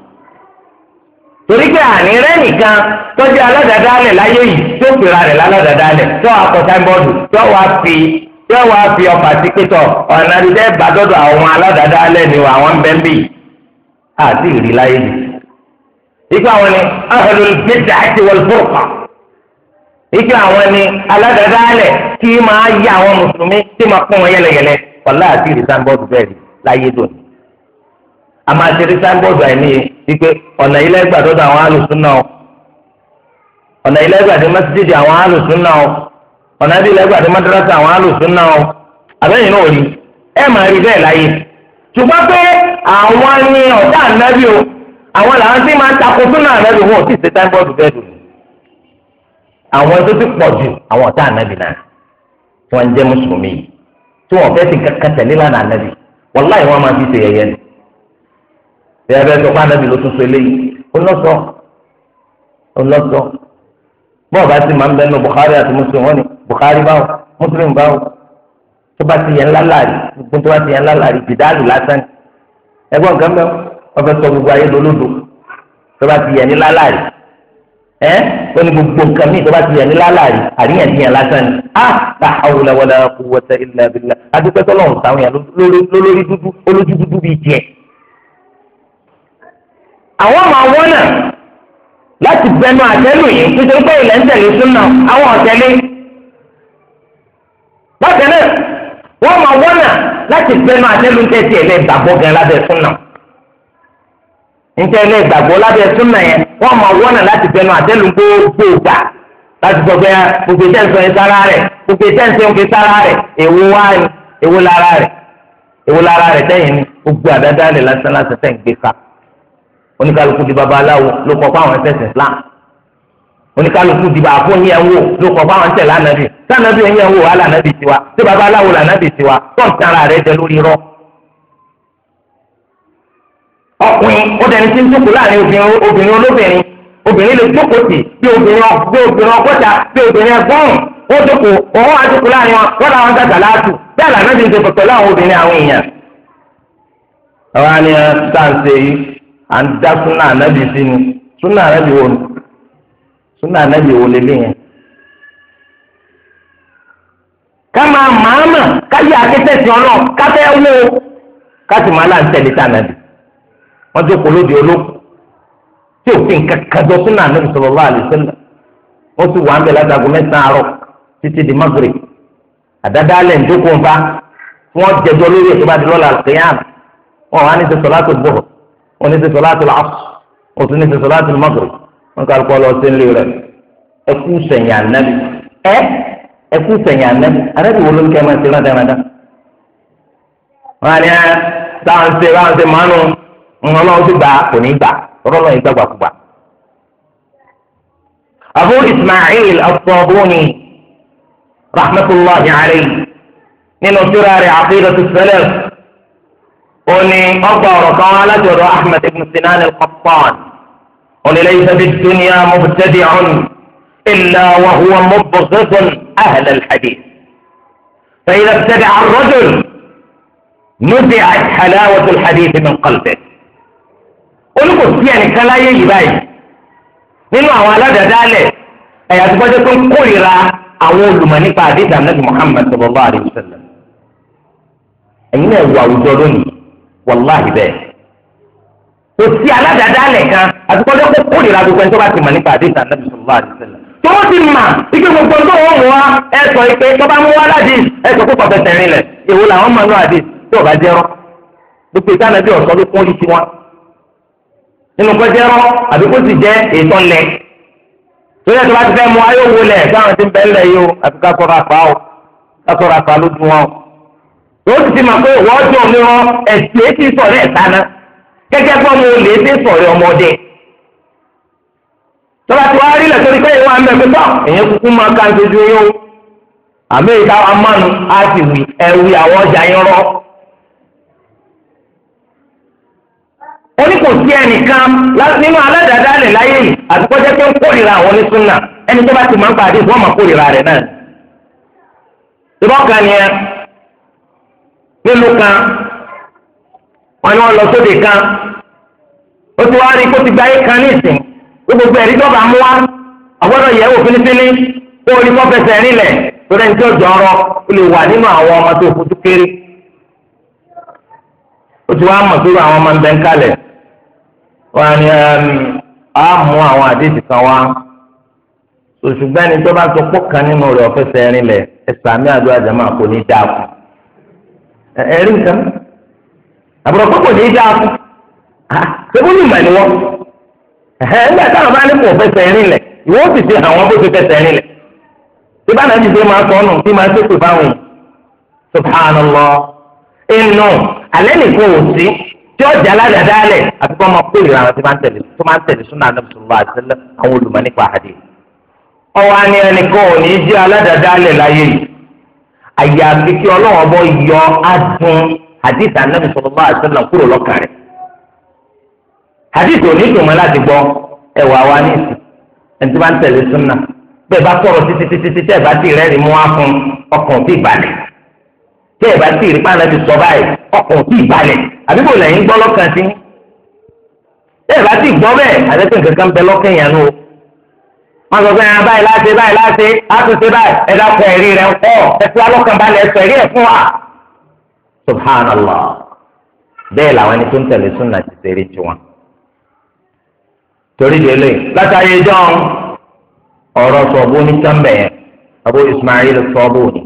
torí pé àní rẹ nìkan tọ́jú aládàádáálẹ̀ láyé yìí tó pèrà rẹ̀ láládàádáálẹ̀ tó akọ sáńbọ́ọ̀dù tó wàá fi tó wàá fi ọkọ̀ àti pétọ̀ ọ̀nà àdìdẹ́ gbàdọ́dọ̀ àwọn aládàádáálẹ̀ ni àwọn bẹ́ńbì àti ìrì láyé yìí. ikú àwọn ni ahlul bid'ati wal furqa ike àwọn ni aládàádáálẹ̀ tí máa yá àwọn mùsùlùmí tí máa pọ́n wọn yẹlẹyẹlẹ wàlá àti ìrì sáńbọ́ọ̀dù bẹ́ẹ̀ rí láyé dòní. a máa ṣe rí sáńbọ́ọ̀dù àìní wípé ọ̀nà ilẹ̀ gbàdọ́dọ̀ àwọn alùsùn náà ọ̀nà ilẹ̀ gbàdé mẹ́sídìdì àwọn alùsùn náà ọ̀nà ilẹ̀ gbàdé mẹ́dírásà àwọn alùsùn náà àbẹ́yìn náà rí ẹ máa rí bẹ́ẹ̀ láyé. ṣùgbọ́n pé àwọn ni ọ̀tá ànábì o àwọn làwọn tí máa ń takò sún náà ànábì wọn ò tí ì ṣe sáńbọ́ọ̀dù bẹ́ẹ̀ dùn àwọn tó ti pọ̀ jù àwọn ọ̀tá ànábì náà tí wọ́n ń jẹ́ mùsùlùmí yìí tí wọ́n fẹ́ẹ́ ti kankan tẹ̀lé lánàá ànábì wàláì wọ́n máa fi ṣe yẹ̀yẹ́ ni. bẹ́ẹ̀ bẹ́ẹ̀ sọ pé ànábì ló tún so eléyìí ọlọ́sọ ọlọ́sọ bọ́ọ̀ bá ti máa ń bẹnu Bukhari àti Muslim wọ́n ni Bukhari báwo Muslim báwo tó bá ti yẹn ńlá láàrí gbogbo tó bá ti yẹn ńlá láàrí jìdáàlù lásán ẹgbọ́n nǹkan bẹ́ẹ̀ wọ́n fẹ́ sọ gbogbo ayé lólódò tó bá ti yẹn ní láàrí ẹ ó ní gbogbo nǹkan míì tó bá ti yẹ ní lálàrí àríyànjiyàn lásán ni a la hawla wala quwwata illa billah adúpẹ́ tọ́lọ́run sáwọn yẹn lórí dúdú olójú dúdú bíi tiẹ̀. àwọn máa wọ́nà láti bẹnu àtẹ́lù yìí nítorí pé ilẹ̀ ń tẹ̀lé súnà àwọn ọ̀tẹ́lé. bákan náà wọ́n máa wọ́nà láti bẹnu àtẹ́lù ń tẹ̀sí ẹ̀ lẹ́ẹ̀ gbàgbọ́ gan lábẹ́ súnà. níta ilé ìgbàgbọ́ lábẹ́ súnà yẹn wọ́n máa wọ́nà láti bẹnu àtẹ́lù gbogbo ìgbà láti sọ pé gbogbo iṣẹ́ ìsọ yẹn sára rẹ̀ gbogbo iṣẹ́ ìsọ yẹn sára rẹ̀ èwo wá ní èwo lára rẹ̀ èwo lára rẹ̀ tẹ́yìn ní gbogbo àdáda rẹ̀ lásán lásán tẹ̀ ń gbé ká oníkálukú di babaláwo ló kọ́ fáwọn ẹ̀sẹ̀ Islam oníkálukú di bàbá yẹn wò ló kọ́ fáwọn ẹ̀sẹ̀ lánàbì sànàbì yẹn wò wà lànàbì tiwa tí babaláwo lànàbì tiwa tó ń tara rẹ̀ jẹ lórí rọ́ ọkùnrin ó dẹni tí ń jókòó láàrin obìnrin olóbìnrin obìnrin lè jókòó tì bí obìnrin bí obìnrin ọgọ́ta bí obìnrin ẹgbọ́n ó jókòó òun á jókòó láàrin wọn wọn làwọn dàgbà láàtù bẹ́ẹ̀ làwọn ti ń ṣe pẹ̀lú àwọn obìnrin àwọn èèyàn. àwa ni sáǹsì yìí à ń dá súnà ànábì sí ni súnà ànábì wo ni súnà ànábì wo lélẹ̀ yẹn. ká máa màámà káyé akẹ́tẹ̀sí ọlọ́ káfẹ́ wó káṣí máa láǹ tẹ̀lé tá ànábì wọ́n jókòó lóde olókùn tí òfin kankan jọ súnà ànábì sallallahu alaihi wasallam wọ́n sì wà ń bẹ̀ látago mẹ́sàn-án àárọ̀ títí di Maghrib àdádálẹ̀ ń jókòó nfa wọ́n jẹjọ́ lórí ètò bá di lọ́la al-qiyam wọn wà ní ti sọláàtù bọ̀rọ̀ wọn ní ti sọláàtù làásù wọn tún ní ti sọláàtù Maghrib wọn kà kọ́ lọ sí ilé rẹ̀ ẹkú sẹ̀yìn ànábì ẹ ẹkú sẹ̀yìn ànábì ànábì wo ló ń kẹ́ máa ṣe rádaràdà wọn àní ẹ táwọn ṣe báwọn ṣe máa nù ọlọ́run ti gbà kò ní gbà ọlọ́run yìí gbàgbàkúgbà. Abu Ismail as-Sabuni rahmatulahi alayhi nínú tírà rẹ̀ Aqidatu Salaf oni ọgbà ọ̀rọ̀ kan alájọ̀dọ̀ Ahmad ibn Sinan al-Qattan oni laysa bid-dunya mubtadi'un illa wa huwa mubghidun ahl al-hadith fa idha ibtada'a ar-rajul nuzi'at halawatu al-hadith min qalbihi oni kò sí ẹnìkan láyé yìí báyìí nínú àwọn aládàádáálẹ̀ ẹ̀yà tó gbọ́dọ̀ pé kórìíra àwọn olùmọ̀ nípa àdéhùn Ànábì Muhammad sallallahu alayhi wa sallam ẹ̀yin náà wọ àwùjọ lónìí wàláhì bẹ́ẹ̀ kò sí aládàádáálẹ̀ kan àti gbọ́dọ̀ pé kórìíra gbogbo ẹni tó bá ti mọ̀ nípa àdéhùn Ànábì sallallahu alayhi wa sallam tó wọ́n ti mà ike gbogbo tó wọ́n mú wa ẹ sọ ike tó bá mú wa ládìí ẹ sọ púpọ̀ fẹsẹ̀ rìn lẹ̀ èwo làwọn mọ̀ ní àdéhùn tí ò bá jẹ́rọ́ gbogbo ìtàn àbí ọ̀sọ́ ló kún ìtì wọn nínú kọ́ jẹ́rọ́ àbí kó sì jẹ́ ètò ńlẹ̀ torí ẹ̀ tó bá ti fẹ́ mú ayé owó lẹ̀ táwọn ti ń bẹ́ ńlẹ̀ yìí o àti ká sọ̀rọ̀ àpá o ká sọ̀rọ̀ àpá lójú wọn o tó ti mà pé wọ́n jọ ní wọn ẹ̀sìn etí sọ̀rọ̀ ẹ̀ sáná gẹ́gẹ́ bọ́ mo lè ṣe sọ̀rọ̀ ọmọdé tó bá ti wá rí lẹ̀ torí pé ìwà ń bẹ̀ pé tọ́ èyàn kúkú máa ká ṣojú yín o àmì ìta amánu á sì wí ẹ̀wì àwọn ọjà yín rọ́ oní kò sí ẹnìkan nínú aládàádáálẹ̀ láyé yìí àti kọjá pé ń kórìíra àwọn onísúnnà ẹni tó bá ti máa ń pàdé ìfowópamọ́ máa kórìíra rẹ̀ náà. ìbọn kan ni ẹ nílùú kan wọn ni wọn lọ sóde kan ó ti wá rí kó ti gba ayé kan ní ìsìn gbogbo ẹ̀rí tó bá mú wá ọgbọ́dọ̀ yẹ̀ wò fínífíní kó orí kọ́ fẹsẹ̀ nílẹ̀ torí ẹni tí ó jọrọ ó lè wà nínú àwọn ọmọ tó fojú kéré ó ti wá mọ̀ sórí àwọn ọmọ ń bẹ́ ń kalẹ̀ wọ́n ní á mú àwọn àdéhùn kan wá ṣùgbọ́n ẹni tó bá tó pọ̀ kan nínú rẹ̀ ọ̀fẹ́sẹ̀ ẹ̀rin lẹ̀ ẹ̀sàmì àdúrà jàmá kò ní dáa fún ẹ̀rí nǹkan àbúrò pé kò ní dáa fún ṣé kó ní ìmọ̀ ni wọ́n nígbà táwọn bá ní kò fẹsẹ̀ ẹ̀rin lẹ̀ ìwọ́n sì fi àwọn bó ti fẹsẹ̀ ẹ̀rin lẹ̀ tí bá nàá ti ṣe máa sọ ọ́nù tí máa ṣépè fáwọn yìí subhanallah inú alẹ́ nìkan ò sí tí ó jà ládàádáálẹ̀ àti kó máa kórìíra àwọn tí máa ń tẹ̀lé tó máa ń tẹ̀lé súnà Ànábì sallallahu alaihi wasallam àwọn olùmọ̀ nípa hadith. ọwọ́ á ní ẹnìkan ò ní í jẹ́ aládàádáálẹ̀ láyé yìí àyàfi kí ọlọ́wọ́ bọ́ yọ adùn hadith Ànábì sallallahu alaihi wasallam kúrò lọ́kàn rẹ̀. hadith ò ní ìtumọ̀ láti gbọ́ ẹ̀wà wa ní ìsìn ẹni tí máa ń tẹ̀lé súnà bẹ́ẹ̀ bá sọ̀rọ̀ títí títí títí ẹ̀ bá ti rẹ́rìn mú wá fún ọkàn tí ìbàlẹ̀ tí ẹ̀ bá ti rí pàánà ti sọ báyìí ọkàn tí ìbàlẹ̀ àbíkò lẹ́yìn gbọ́ lọ́kàn sí tí ẹ̀ bá ti gbọ́ bẹ́ẹ̀ àdéhùn kankan bẹ lọ́kàn yẹn nù wọ́n sọ pé ẹ̀ báyìí láti báyìí láti àtúnṣe báyìí ẹ̀ dákọ̀ ẹ̀rí rẹ̀ ń kọ́ ẹ̀fọ́ alọ́kàn balẹ̀ ẹ̀sọ̀ ẹ̀rí ẹ̀ fún wa subhanallah bẹ́ẹ̀ làwọn ẹni tó ń tẹ̀lé súnà ti ṣeré tiwọn torí délé látàrí ẹjọ́ ọ̀rọ̀ sọ̀bù ní sàmbẹ̀ Abu Ismail As-Sabuni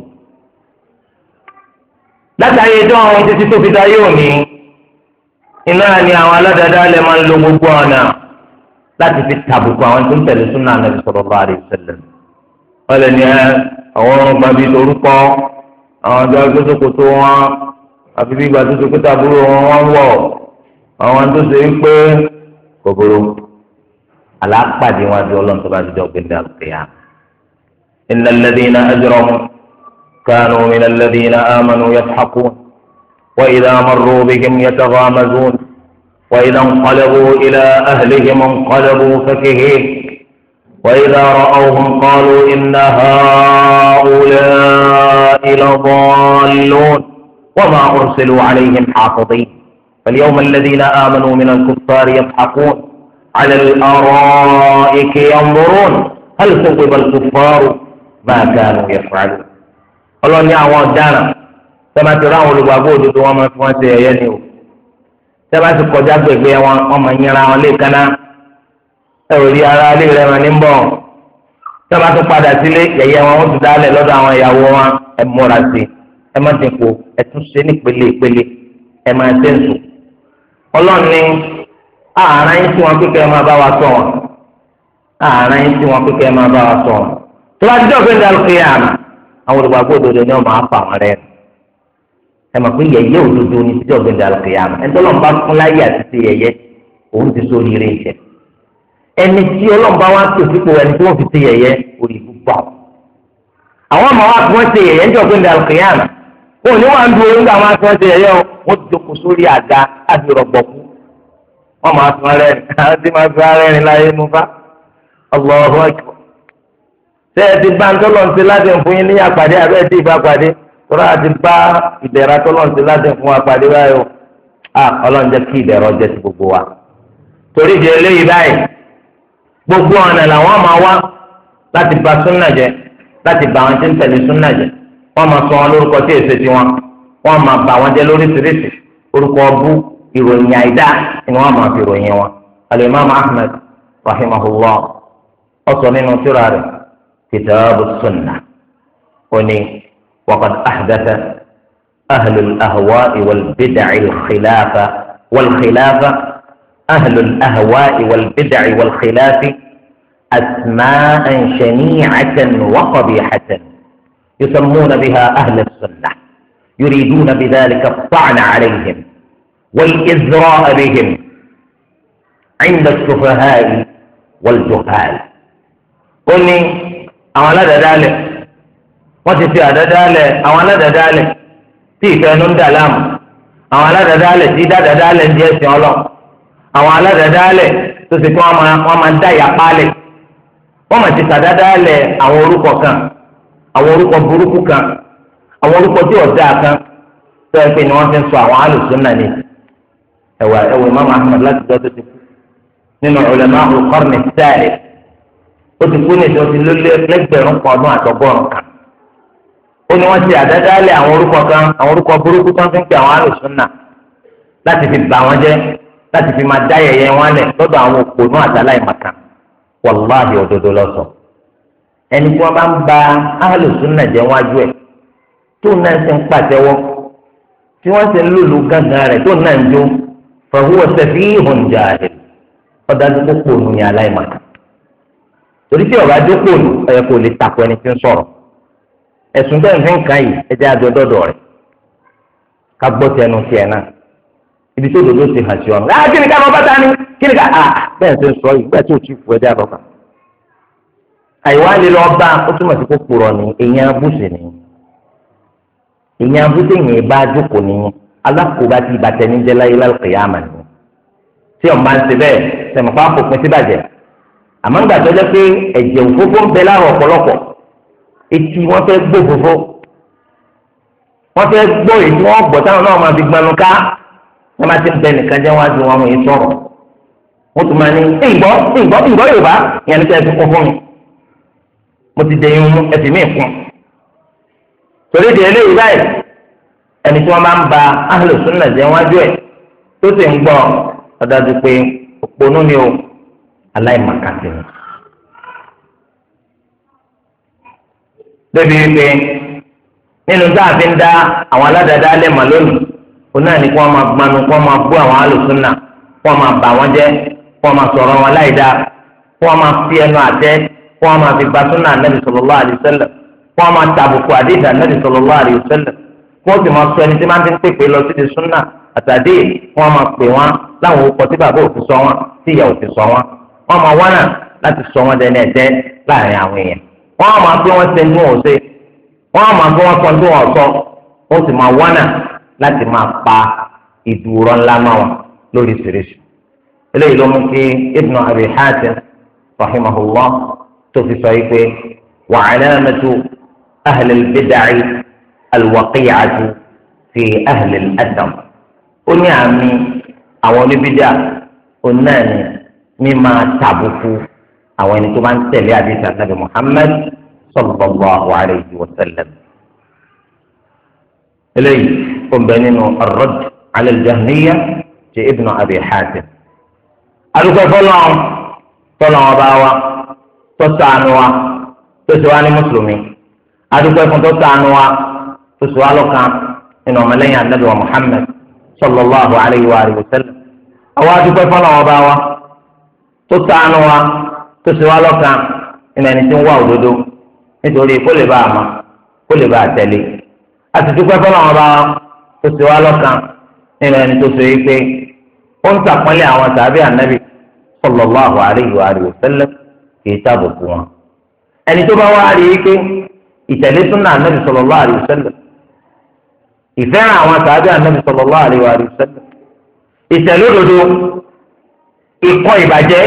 látàrí ẹjọ́ àwọn títí tó fi dáyé òní iná ni àwọn aládàádáálẹ̀ máa ń lo gbogbo ọ̀nà láti fi tàbùkù àwọn tó ń tẹ̀lé súnà Nabi sallallahu alaihi wasallam wọ́n lè ní ẹ àwọn ọ̀run gbàbí torúkọ àwọn ọjọ́ agbésókòtò wọn àfi bí ìgbà tó so pété àbúrò wọn wọ́n wọ̀ àwọn tó ṣe é pé kòkòrò alápàdé wọn àti ọlọ́run tó bá ti jọ gbẹ̀dẹ̀ àlùkìyà. inna alladhina ajramu kanu min alladhina amanu yadhhakun wa idha marru bihim yataghamazun وإذا انقلبوا إلى أهلهم انقلبوا فكهين وإذا رأوهم قالوا إن هؤلاء لضالون وما أرسلوا عليهم حافظين فاليوم الذين آمنوا من الكفار يضحكون على الأرائك ينظرون هل ثوب الكفار ما كانوا يفعلون الله يعوض دانا كما تراه لبابود وما فوانسي ينيو كما تقجاب بي وما يرى لكنا ẹ̀rọ̀rí ara ilé rẹ̀ wọn ní ń bọ̀ tí wọ́n bá tún padà sílé yẹ̀yẹ́ wọn ó ti dálẹ̀ lọ́dọ̀ àwọn ìyàwó wọn ẹ múra sí i ẹ má dínkù ẹ tún ṣe ní pele ìpele ẹ máa ṣe ń sùn. ọlọ́run ní ààrẹ yín tí wọ́n pé kẹ́ ẹ máa bá wa sọ wọn ààrẹ yín tí wọ́n pé kẹ́ ẹ máa bá wa sọ wọn. tó bá dídọ̀ pé ń darí pé àná àwọn olùgbàgbọ́ òdodo ni wọ́n máa fà wọ́n rẹ̀ ẹ mọ̀ pé yẹ̀yẹ́ òdodo ni dídọ̀ pé ń darí pé àná ẹ̀ tọ́lọ́ bá fún láyé àti ti yẹ̀yẹ́ òun ti sórí ire ìṣẹ̀ ẹni tí ọlọ́run bá wá tó sípò ẹni tí wọ́n fi ṣe yẹ̀yẹ́ orí gbogbo àwọn ọmọ wa fi wọ́n ṣe yẹ̀yẹ́ níjọ́ pé ndàlù kìyàmù wọn ò ní wàá ń dúró nígbà wọn fi wọ́n ṣe yẹ̀yẹ́ wọ́n ti jókòó sórí àga àti rọ̀gbọ̀kú wọ́n máa fi wọ́n rẹ́rìn àwọn tí máa fi wọ́n rẹ́rìn láyé nu bá Allahu akbar ṣé ẹ ti bá ń tọ́lọ̀ ń ṣe láti fún yín ní àpàdé àbẹ́ ẹ ti bá pàdé tọ́lá àti bá ìdẹ̀ra tọ́lọ̀ ń ṣe láti fún wa pàdé báyọ̀ ọlọ́run jẹ́ kí ìdẹ̀rọ̀ jẹ́ ti gbogbo wa torí di eléyìí báyìí gbogbo ọ̀nà làwọn máa wá láti bà súnà jẹ́ láti bà wọn tí ń tẹ̀lé súnà jẹ́ wọ́n máa sọ wọn lórúkọ tí èsì tiwọn wọ́n máa bà wọn jẹ́ lóríṣiríṣi orúkọ ọbú ìròyìn àìdá ni wọ́n máa fi ròyìn wọn. alimami ahmed rahimahullah ọsọ nínú tírà rẹ̀ kitabu sunna oní waqad ahdatha ahlul ahwa'i wal bid'i al khilafa wal khilafa. أهل الأهواء والبدع والخلاف أسماء شنيعة وقبيحة يسمون بها أهل السنة يريدون بذلك الطعن عليهم والإزراء بهم عند السفهاء والجهال قلني أولا ذلك وتسي هذا ذلك أولا ذلك تيكا دلام أولا ذلك تيدا ذلك جيسي الله àwọn aládàádáálẹ̀ tó ṣe kí wọ́n máa wọ́n máa dá ìyapa lẹ̀ wọ́n máa ti sàdádáálẹ̀ àwọn orúkọ kan àwọn orúkọ burúkú kan àwọn orúkọ tí ọ̀dà kan tó ẹ pé ni wọ́n ti ń sọ àwọn alùsùnnà ní ẹ̀wà ẹ̀wà Imam Ahmad láti dọ́ tó ti kú nínú ulama al-qarn ath-thalith ó ti kú ní ìjọ ti lẹ́gbẹ̀rún kan ọdún àtọ́gọ́rùn kan ó ní wọ́n ti àdádáálẹ̀ àwọn orúkọ kan àwọn orúkọ burúkú tó ń fi ń pè àwọn alùsùnnà láti fi bà wọ́n jẹ́ láti fi máa dá yẹ̀yẹ́ wọn lẹ̀ lọ́dọ̀ àwọn òpònú àtàláì màkà wàláhì òdodo lọ́sọ. ẹni tí wọ́n bá ń ba ahlu sunnah jẹ́ wájú ẹ̀ tó náà ti ń pàtẹ́wọ́ tí wọ́n ti ń lùlù gángan rẹ̀ tó náà ń jó fa huwa safihun jahil ọ̀dájú tó pònú ní aláìmàkà. torí tí ọ̀gá dé pònú ẹ̀ kò lè takò ẹni tí ń sọ̀rọ̀ ẹ̀sùn bẹ́ẹ̀ fi ń kàn yìí ẹ̀jẹ̀ àjọdọ́dọ̀ rẹ̀ ká gbọ́ tẹnu tiẹ̀ náà ibi tó dodo ti hàn sí ọ̀nà ah kí ni ká lọ bá ta ni kí ni ká ah bẹ́ẹ̀ ṣe ń sọ yìí bẹ́ẹ̀ tí o ti fò ẹ̀dá lọ́kàn. àìwá lè lọ bá ó túmọ̀ sí kókòrò ní èèyàn abúṣe ni èèyàn abúṣe yẹn bá jókòó ní alákòóbá ti ìbàtẹ́ ní jẹ́láyé lálùkìyàmà ni tí ọ̀ máa ń ṣe bẹ́ẹ̀ sẹ̀mọ̀ pa fòpin sí bàjẹ́ àmọ́ ń gbàgbọ́ jẹ́ pé ẹ̀jẹ̀ òfófó ń bẹ láàrọ̀ ọ̀pọ̀lọpọ̀ etí wọ́n fẹ́ gbó òfófó wọ́n fẹ́ gbọ́ èyí wọ́n gbọ́ táwọn náà máa fi gbanu ká wọ́n máa ti ń bẹ nìkan jẹ́ wọ́n á ju wọn àwọn yìí sọ̀rọ̀ wọ́n tún máa ní ìgbọ́ ìgbọ́ ìgbọ́ yorùbá ìyẹn ní kẹ́ẹ̀sì kún fún mi mo ti dẹ̀yìn mú ẹ̀sìn mí kún torí di eléyìí báyìí ẹni tí wọ́n máa ń ba ahlu sunnah jẹ́ wájú ẹ̀ tó sì ń gbọ́ ọ̀dájú pé òpónú ni o aláìmọ̀kàtì ni. débi wípé nínú tá a fi ń dá àwọn aládàáda alẹ́ mà lónìí òun náà ní kí wọ́n máa gbanu kí wọ́n máa bú àwọn alùsùnà kí wọ́n máa bà wọ́n jẹ́ kí wọ́n máa sọ̀rọ̀ wọn láìda kí wọ́n máa fi ẹnu àtẹ́ kí wọ́n máa fi ba súnà Ànábì sallallahu alaihi wasallam kí wọ́n máa tàbùkù àdéhùn Ànábì sallallahu alaihi wasallam kí wọ́n sì máa sọ ẹni tí máa ń fi ń pèpè lọ sí ti súnà àtàdé kí wọ́n máa pè wọ́n láwọn orúkọ tí bàbá òfin sọ wọn tí ìyá òfin sọ wọn wọ́n máa wá náà láti sọ wọn dẹni ẹ̀jẹ̀ láàrin àwọn èèyàn wọ́n máa gbé wọn ṣe ní wọn ò ṣe wọ́n máa gbé wọn sọ ní wọn ò sọ wọ́n sì máa wá náà láti máa pa ìdúró ńlá máa wọn lórí ṣèrèṣù eléyìí ló mú kí ibnu abi hatim rahimahullah tó fi sọ yìí pé wa alamatu ahli al-bid'ah al-waqi'atu fi ahli al-athar ó ní àmì àwọn oníbídà onáà ní mímá tàbùkù àwọn ẹni tó bá ń tẹ̀lé àdìsí àtàbí muhammad sallallahu alayhi wa sallam. eléyìí ó ń bẹ nínú ar-radd ala al-jahmiyya ti ibnu abi hatim. alùpùpù fọlọ́n fọlọ́n ọba wa tó ṣàánú wa tó ṣe wá ní mùsùlùmí alùpùpù fún tó ṣàánú wa tó ṣe wá lọ́kàn nínú ọmọlẹ́yìn ànábì wa muhammad sallallahu alayhi wa sallam. àwọn alùpùpù fọlọ́n ọba wa tó ṣàánú wa tó ṣe wá lọ́kàn nínú ẹni tí ń wá òdodo nítorí kó lè bá a mọ̀ kó lè bá a tẹ̀lé. àti dúpẹ́ fọlọ́n ọba wa tó ṣe wá lọ́kàn nínú ẹni tó ṣe é pé ó ń sàpọ́nlé àwọn tàbí ànábì sallallahu alayhi wa sallam kì í tàbùkù wọn. ẹni tó bá wá rí i pé ìtẹ̀lé súnà ànábì sallallahu alayhi wa sallam, ìfẹ́ràn àwọn tàbí ànábì sallallahu alayhi wa sallam, ìtẹ̀lé òdodo, ìkọ̀ ìbàjẹ́,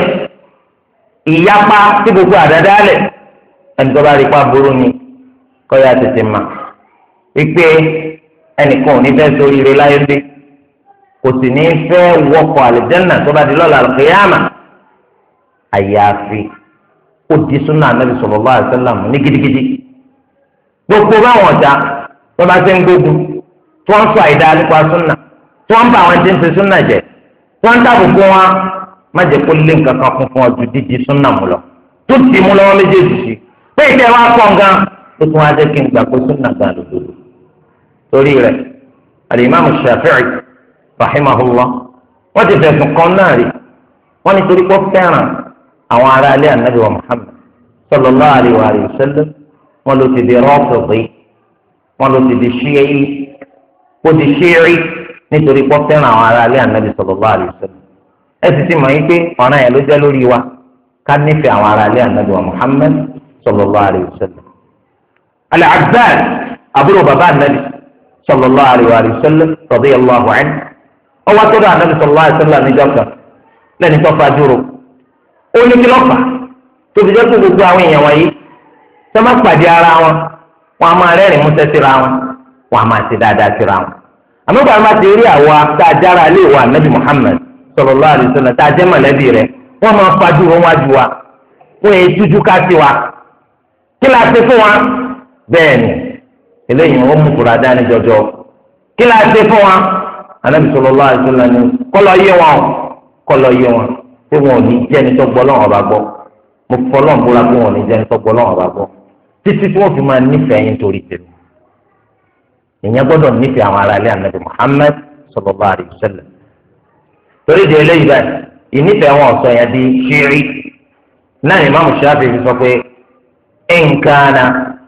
ìyapa tí gbogbo àdádálẹ̀, ẹni tó bá rí pa burú ni kọ́ ya tètè mà wípé ẹnìkan ò ní fẹ́ sórí ire láyé bí kò sì ní fẹ́ wọkọ̀ àlùjánnà tó bá di lọ́la àlùkìyàmà àyàfi ó di súnà ànábì sallallahu alaihi wasallam ní gidigidi. gbogbo báwọn ọ̀dà tó bá ṣe ń gbógun tí wọ́n ń sọ àìdá nípa súnà tí wọ́n ń bá àwọn tí ń fi súnà jẹ tí wọ́n ń dáàbòbò wọn má jẹ́ kó lé nǹkan kan kún fún ọ ju dídí súnà mú lọ tó ti mú lọ́wọ́ méjèèjì sí pé ìtẹ́ wa pọ̀ gan ó tún wá jẹ́ kí n gbà pé súnà gan lòdòdò. torí rẹ̀ al-Imam Shafi'i rahimahullah wọ́n ti fẹ̀sùn kan náà rí wọ́n ní torí pé ó fẹ́ràn àwọn ará ilé ànábì wa Muhammad sallallahu alayhi wa sallam wọ́n ló ti di Rafidi wọ́n ló ti di Shi'i ó di Shi'i nítorí pé ó fẹ́ràn àwọn ará ilé ànábì sallallahu alayhi wa sallam. ẹ sì ti mọ̀ yín pé ọ̀ràn yẹn ló jẹ́ lórí wa ká nífẹ̀ẹ́ àwọn ará ilé ànábì wa Muhammad sallallahu alayhi wa sallam. Al-Abbas àbúrò bàbá ànábì sallallahu alayhi wa sallam radiyallahu anhu ọwọ́ tó dá ànábì sallallahu alayhi wa sallam níjọ́ kan lẹ́ni tó fa dúró ó ní kí lọ́fà tó fi jẹ́ kó gbogbo àwọn èèyàn wọ̀nyí tó má pàdé ara wọn wọn a máa rẹ́rìn músẹ́ síra wọn wọn a máa ti dáadáa síra wọn. àmọ́ bàbá máa ti rí àwa tá a jára lé wa ànábì Muhammad sallallahu alaihi wasallam tá a jẹ́ mọ̀lẹ́bí rẹ̀ wọ́n máa fa dúró wájú wa wọ́n yẹ dúdú ká sí wa kí la ṣe fún wa bẹ́ẹ̀ ni eléyìí wọ́n mú kúrò dání jọjọ kí la ṣe fún wa ànábì sallallahu alaihi wasallam ni kọ́lọ́ yé wọn kọ́lọ́ yé wọn pé wọn ò ní jẹ́ ẹni tó gbọ́ lọ́wọ́ ọba gbọ́ mo fọlọ́ ń búra pé wọn ò ní jẹ́ ẹni tó gbọ́ lọ́wọ́ ọba gbọ́ títí tí wọ́n fi máa nífẹ̀ẹ́ yín torí tèmi. ìyẹn gbọ́dọ̀ nífẹ̀ẹ́ àwọn ará ilé ànábì Muhammad sallallahu alaihi wasallam. torí di eléyìí báyìí ìnífẹ̀ẹ́ wọn ọ̀sọ̀ yẹn di ṣírí náà Imam Shafi'i fi sọ pé in kana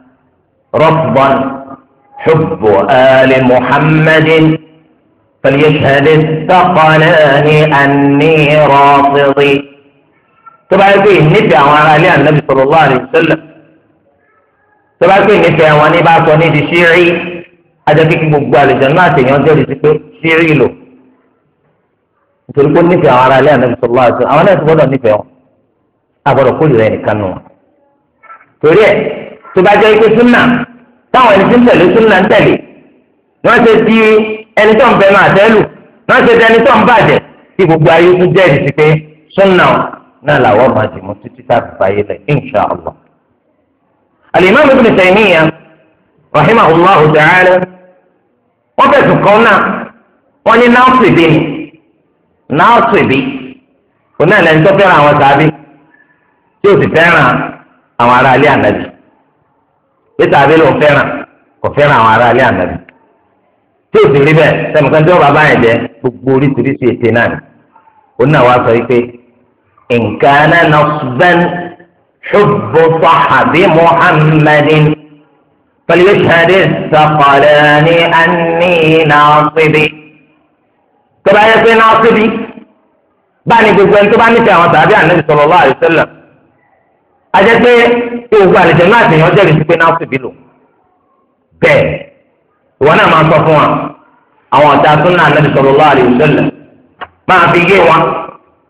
rafdan hubbu ali Muhammadin فليشهد الثقلان أني رافضي تبع فيه نفع وعلى علي النبي صلى الله عليه وسلم تبع فيه نفع واني بعث واني دي شيعي هذا فيك بقبال الجنات ينجل يسيكو شيعي له تقول نفع وعلى علي النبي صلى الله عليه وسلم أولا يسبودا نفع أبدا كل ذلك كانوا تقول تبع جايكو سنة táwọn ẹni tí ń tẹ̀lé súnà ń tẹ̀lé wọ́n ṣe di ẹni tó ń bẹ máa tẹ́lù wọ́n ṣe di ẹni tó ń bàjẹ́ tí gbogbo ayé tún jẹ́rìí sí pé súnà náà làwọn máa dì mú títí tá a fi fàyè lẹ̀ insha allah. al-imam ibn Taymiyyah rahimahullahu ta'ala wọ́n fẹ̀sùn kan náà wọ́n ní Nasibi ni Nasibi kò náà lẹ́ni tó fẹ́ràn àwọn sàbí tí ó sì fẹ́ràn àwọn ará ilé ànábì pété àbí ló fẹ́ràn kò fẹ́ràn àwọn ará ilé ànábì tí o sì rí bẹ́ẹ̀ sẹ́nìkan tí wọ́n bá báyìí jẹ́ gbogbo oríṣiríṣi ète náà ni ó náà wá sọ wípé nǹkan nasban hubbu sahabi muhammadin falyashhad as-saqalani anni nasibi tó bá yẹ pé nasibi báyìí gbogbo ẹni tó bá nífẹ̀ẹ́ àwọn tàbí ànábì sallallahu alaihi wasallam ajẹ́ pé gbogbo àlejò náà ti yàn jẹ́rìí sí pé nasibi lò bẹ́ẹ̀ ìwọ náà máa sọ fún wa àwọn ọ̀tá súnà Ànábì sallallahu alaihi wasallam máa fi yé wọn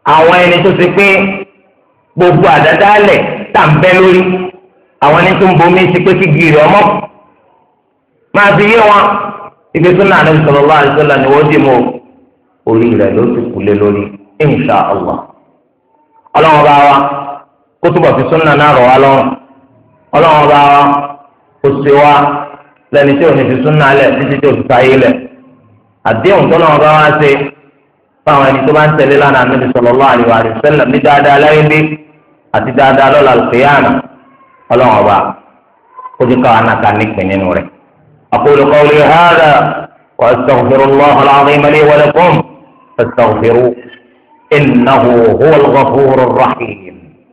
àwọn ẹni tó ti pé gbogbo àdádálẹ̀ tà ń bẹ́ lórí àwọn ẹni tó ń bomi ti pé kí gírì ọmọ máa fi yé wọn ibi tó náà Ànábì sallallahu alaihi wasallam ni wọ́n dì mọ́ orí rẹ̀ ló ti kú lé lórí insha Allah. ọlọ́wọ́n bá wa kó túbọ̀ fi súnà náà rọ̀ wá lọ́rùn ọlọ́wọ́n bá wa kó ṣe wá lẹ́ni tí ò ní fi súnà lẹ̀ títí tí ò fi fàyè lẹ̀ àdéhùn tó lọ́wọ́ bá wá ṣe fáwọn ẹni tó bá ń tẹ̀lé lánàá Ànábì sallallahu alaihi wasallam ní dáadáa láyé bí àti dáadáa lọ́la al-qiyāmah ọlọ́wọ́n bá kó jẹ́ káwọn náà ká nípìn nínú rẹ̀. aqulu qawli hādhā wa astaghfirullāha al-'aẓīma lī wa lakum fastaghfirūhu innahu huwal ghafūrur rahīm.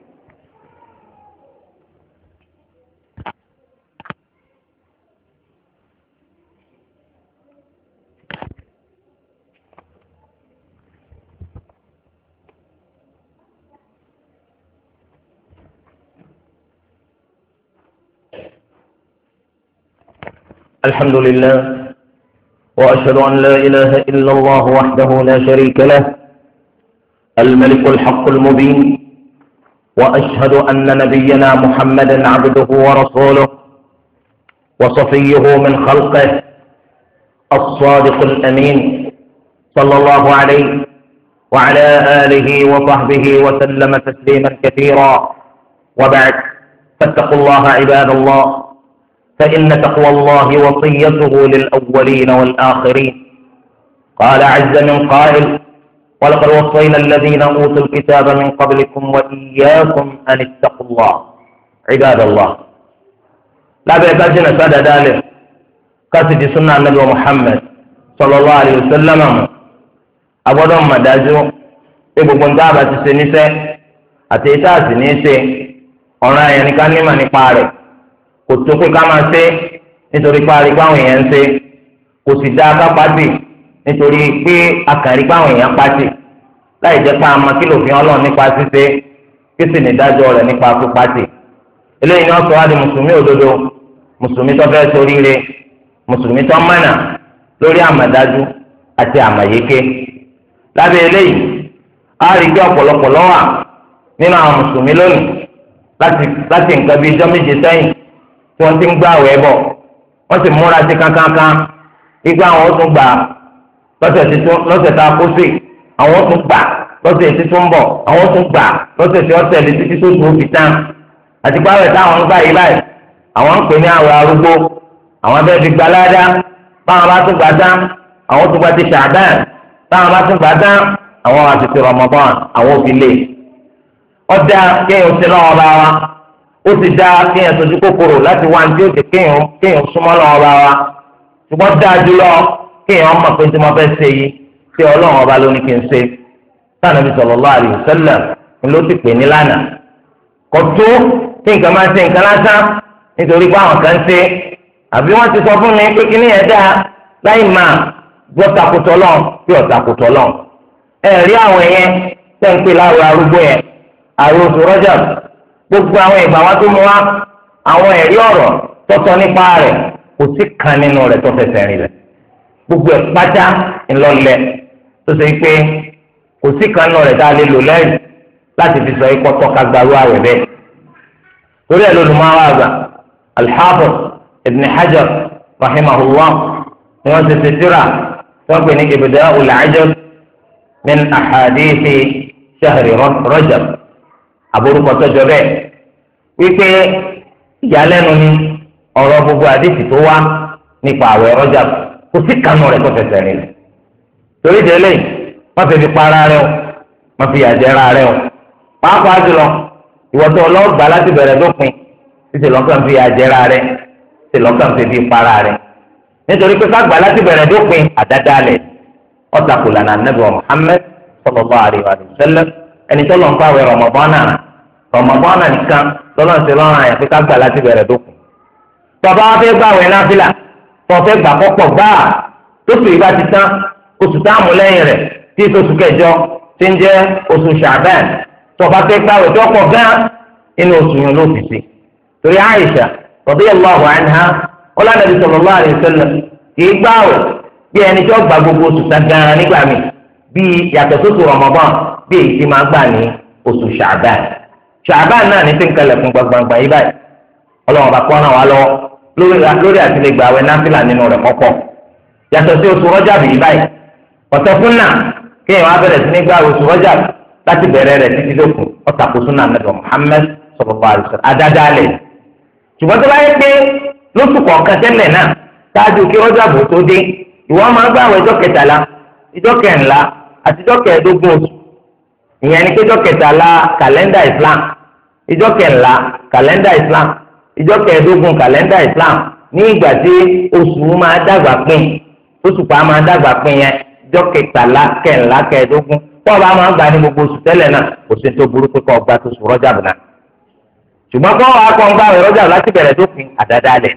الحمد لله وأشهد أن لا إله إلا الله وحده لا شريك له الملك الحق المبين وأشهد أن نبينا محمدا عبده ورسوله وصفيه من خلقه الصادق الأمين صلى الله عليه وعلى آله وصحبه وسلم تسليما كثيرا وبعد فاتقوا الله عباد الله فإن تقوى الله وصيته للأولين والآخرين قال عز من قائل ولقد وصينا الذين أوتوا الكتاب من قبلكم وإياكم أن اتقوا الله عباد الله لا بيكاجنا سادة ذلك كاسد سنة النبي محمد صلى الله عليه وسلم أبدا ما دازو إبو كنتابة سنسة أتيتا سنسة أنا يعني كان لما نقارب kò tó pé ká máa ṣe nítorí pé àrígbá àwọn èèyàn ń ṣe kò sì dá ká pàtì nítorí pé akàrígbá àwọn èèyàn pàtì láì jẹ́ pé àmọ́ kí lòfin Ọlọ́run nípa ṣíṣe kí sì ní ìdájọ́ rẹ̀ nípa pípàtì. eléyìí ni wọ́n sọ wá di mùsùlùmí òdodo mùsùlùmí tó fẹ́ ṣoríire mùsùlùmí tó mọ̀nà lórí àmàdájú àti àmàyéké. lábẹ́ eléyìí a rí gbé ọ̀pọ̀lọpọ̀ lọ́wọ́ nínú àwọn mùsùlùmí lónìí láti láti nǹkan bíi ijọ́ méje sẹ́yìn tí wọ́n ti ń gbà wẹ́ bọ̀ wọ́n sì múra sí kankankan igba àwọn ó tún gbà lọ́sẹ̀ tá a kó sí àwọn ó tún gbà lọ́sẹ̀ tí tó ń bọ̀ àwọn ó tún gbà lọ́sẹ̀ tí wọ́n tẹ̀lé títí tó tó fi tán àti pàrọ̀ táwọn ń gbà yí báyìí àwọn ń pè ní àwẹ̀ arúgbó àwọn abẹ́ fi gba ládá báwọn bá tún gbà tán àwọn tún gbà ti Ṣàbán báwọn bá tún gbà tán àwọn àti ti Ramadan àwọn òfin lè ọjà kéèyàn ti lọ́wọ́ bá wa ó ti dá kéèyàn tójú kòkòrò láti wá ní òkè kéèyàn kéèyàn súnmọ́ lọ́wọ́ bá wa ṣùgbọ́n dáa jùlọ kéèyàn mọ̀ pé tí mo fẹ́ ṣe yìí tí Ọlọ́run ọba ló ní kí n ṣe Ànábì sallallahu alaihi wasallam ló ti pè ní lánàá kò tó kí nǹkan máa ṣe nǹkan lásán nítorí pé àwọn kan ṣe àbí wọ́n ti sọ fún mi pé kí ní ẹ̀dá láì máa gbọ́ takùtọ̀ lọ́n bí ọ̀takùtọ̀ lọ́n ẹ̀rí àwọn yẹn tẹ́ ń pè láwọ̀ arúgbó yẹn àrùn oṣù Rajab gbogbo àwọn ìgbà wa tó mú wa àwọn ẹ̀rí ọ̀rọ̀ tọ́tọ́ nípa rẹ̀ kò sí kan nínú rẹ̀ tó fẹsẹ̀ rìn rẹ̀ gbogbo ẹ̀ pátá ńlọlẹ̀ tó ṣe pé kò sí kan nínú rẹ̀ tá a lè lò lẹ́yìn láti fi sọ ikọ́ tọ́ka gbarú àwẹ̀ bẹ́ẹ̀ torí ẹ̀ lónìí àgbà al-Hafiz Ibn Hajar rahimahullah ni wọ́n ti ṣe tírà wọ́n pè ní Ibda'ul 'Ajab min ahadithi shahri Rajab àbúrúkọ tọjọ bẹ́ẹ̀ wípé ìyàlẹ́nu ni ọ̀rọ̀ gbogbo àdìsí tó wá nípa àwẹ̀ Rajab kò sí kanú rẹ̀ tó fẹsẹ̀ rìn lẹ̀ torí délé wọ́n fi fi para rẹ̀ o wọ́n fi yàjẹ́ra rẹ̀ o pàápàá jùlọ ìwọ́tọ̀ ọlọ́gbà láti bẹ̀rẹ̀ dópin títí lọ́kàn fi yàjẹ́ra rẹ̀ títí lọ́kàn fi fi para rẹ̀ nítorí pé kágbà láti bẹ̀rẹ̀ dópin àdádálẹ̀ ọ̀tàkùlà nà Ànábì Muhammad sallallahu alaihi wa sallam ẹni tó lọ ń fàwẹ̀ Ramadana Ramadana nìkan lọ́lọ́ ṣe lọ́rùn àyàn pé ká gbà láti bẹ̀rẹ̀ dókun. tọ́ba wọn fẹ́ gbà wẹ̀ náfìlà tó fẹ́ gbà kọ́pọ̀ gbáà tó sì bá ti tán oṣù táàmù lẹ́yìn rẹ̀ tí oṣù kẹjọ ti ń jẹ́ oṣù Ṣàbán tọ́ba fẹ́ gbà wẹ̀ tó pọ̀ gán inú oṣù yẹn ló fi sí. torí Àìṣà radiyallahu anha wọ́n lánàá Nabi sallallahu alaihi wasallam kì í gbà wẹ̀ bí ẹni tó gbà gbogbo oṣù tán gan nígbà míì bíi yàtọ̀ tó tó Ramadan bí èyí tí máa gbà ní oṣù Sha'ban Sha'ban náà ní tí ń kalẹ̀ fún gbangbangba yìí báyìí ọlọ́run bá kọ́ náà wá lọ́wọ́ lórí àtìlẹ́gbà àwẹ̀ náfìlà nínú rẹ̀ kọ́kọ́ yàtọ̀ sí oṣù Rajab yìí báyìí ọ̀tọ̀ fún náà kéèyàn wá bẹ̀rẹ̀ sí ní gbà oṣù Rajab láti bẹ̀rẹ̀ rẹ̀ títí lókun ọ̀tàkùn súnà Ànábì Muhammad sallallahu alaihi wasallam adádálẹ̀ ṣùgbọ́n tó bá yẹ pé lóṣù kọ̀ọ̀kan tẹ́lẹ̀ náà ṣáájú kí Rajab tó dé ìwọ́n máa gbà àwẹ̀ ọjọ́ kẹtàlá ìjọ́ kẹrìnlá àti ìjọ́ kẹẹ̀ẹ́dógún oṣù ìyẹn ni pé ìjọ́ kẹtàlá kàlẹ́ndà Islam ìjọ́ kẹrìnlá kàlẹ́ndà Islam ìjọ́ kẹẹ̀ẹ́dógún kàlẹ́ndà Islam ní ìgbà tí oṣù máa dàgbà pín oṣù pa máa dàgbà pín yẹn ìjọ́ kẹtàlá kẹrìnlá kẹẹ̀ẹ́dógún tọ́ọ̀bù máa gbà ní gbogbo oṣù tẹ́lẹ̀ náà kò sí tó burú pé kọ́ ọgbà tó sùn Rajab náà ṣùgbọ́n kọ́ wa kọ́ ń gbà wẹ̀ Rajab láti bẹ̀rẹ̀ tó fin àdádálẹ̀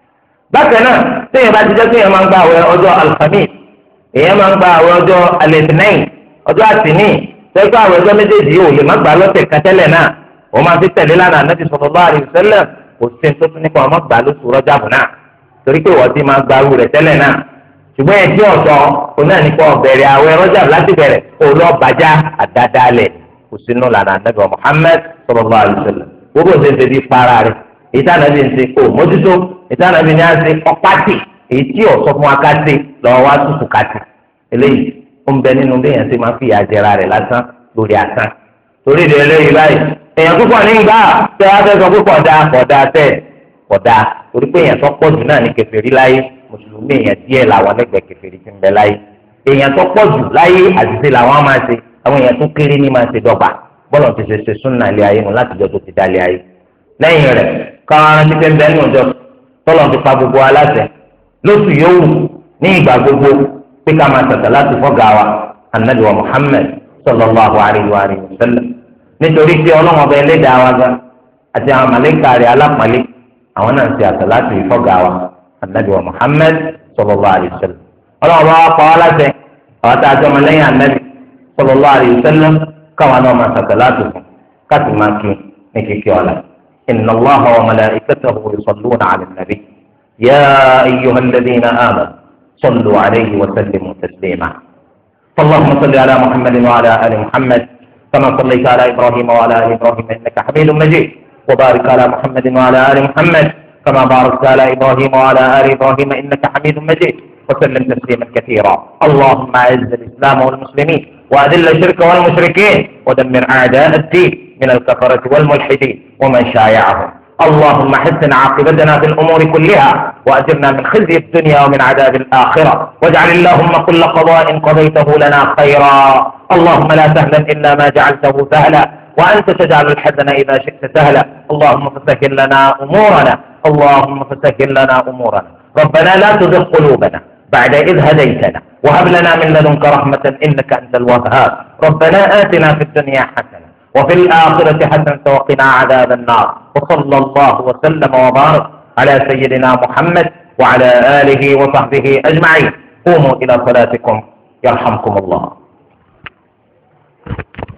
bákan náà téèyàn bá ti jẹ́ téèyàn máa ń gbà wẹ̀ ọjọ́ alhamis èèyàn máa ń gbà wẹ̀ ọjọ́ alẹ́tìnẹ́yìn ọjọ́ àtìní tẹ́gbà wẹ̀ ọjọ́ méjèèjì yóò lè má gbà lọ́sẹ̀ kan tẹ́lẹ̀ náà wọ́n máa fi tẹ̀lé lánàá Ànábì sallallahu alaihi wasallam kò sí tó tún nípa ọmọ gbà lóṣù Rajab náà torí pé wọ́n ti máa gba arú rẹ̀ tẹ́lẹ̀ náà ṣùgbọ́n ẹ̀ tí ọ̀tọ̀ kò náà nípa ọ̀bẹ̀rẹ̀ àwẹ̀ Rajab láti bẹ̀rẹ̀ òòlù ọ̀bàjá àdádálẹ̀ kò sínú lànà Ànábì Muhammad sallallahu alaihi wasallam gbogbo ṣe ń ṣe bí para rẹ̀ ìtànàbí ń ṣe kò mójútó ìtànàbí ní à ń ṣe ọ̀pátì èyí tí ò sọ fún wa ká ṣe lọ́wọ́ wá tutù kàtì eléyìí ó ń bẹ nínú bí èèyàn ṣe máa fi àjẹrà rẹ̀ lásán lórí asán torí ìdè eléyìí báyìí èèyàn púpọ̀ nígbà tẹ wá fẹ́ sọ pé kọ̀dá kọ̀dá tẹ̀ kọ̀dá torí pé èèyàn tó pọ̀ jù náà ní kèfèrí láyé mùsùlùmí èèyàn díẹ̀ làwọn lẹ́gbẹ̀ẹ́ kèfèrí ti ń bẹ láyé èèyàn tó pọ̀ jù láyé àṣìṣe làwọn máa ṣe àwọn èèyàn tó kéré ní máa ṣe dọ́gba bọ́lọ̀ ti ṣe ṣe súnà ilé ayé nu láti jọ tó ti dá ilé ayé lẹ́yìn rẹ̀ káwọn arántí pé ń bẹ nínú ọjọ́ tọ́lọ̀ ti pa gbogbo aláṣẹ lóṣù yòówù ní ìgbà gbogbo pé ká máa tàtà láti fọ́gà wa Ànábì wa Muhammad sallallahu alayhi wa sallam nítorí pé ọlọ́wọ́n ọba ẹlẹ́dàá wa gan àti àwọn màlẹ́kà rẹ̀ alápàlẹ́ àwọn náà ń ṣe àtà láti fọ́gà wa Ànábì wa Muhammad sallallahu alayhi wa sallam ọlọ́wọ́n ọba wa pa wá láṣẹ àwọn tá a jọ ọmọlẹ́yìn Ànábì sallallahu alayhi wa sallam káwọn náà máa tàtà láti fún káàtì máa kí ní kíkí ọ̀la inna Allaha wa malaikatahu yusalluna ala an-nabi ya ayyuhal ladhina amanu sallu alayhi wa sallimu taslima اللهم صل على محمد وعلى ال محمد كما صليت على ابراهيم وعلى ال ابراهيم انك حميد مجيد وبارك على محمد وعلى ال محمد كما باركت على ابراهيم وعلى ال ابراهيم انك حميد مجيد وسلم تسليما كثيرا اللهم اعز الاسلام والمسلمين واذل الشرك والمشركين ودمر اعداء الدين من الكفرة والملحدين ومن شايعهم اللهم حسن عاقبتنا في الامور كلها واجرنا من خزي الدنيا ومن عذاب الاخره واجعل اللهم كل قضاء قضيته لنا خيرا اللهم لا سهلا الا ما جعلته سهلا وانت تجعل الحزن اذا شئت سهلا اللهم فسهل لنا امورنا اللهم فسهل لنا امورنا ربنا لا تزغ قلوبنا بعد إذ هديتنا وهب لنا من لدنك رحمة إنك أنت الوهاب ربنا آتنا في الدنيا حسنة وفي الآخرة حسنة وقنا عذاب النار وصلى الله وسلم وبارك على سيدنا محمد وعلى آله وصحبه أجمعين قوموا إلى صلاتكم يرحمكم الله.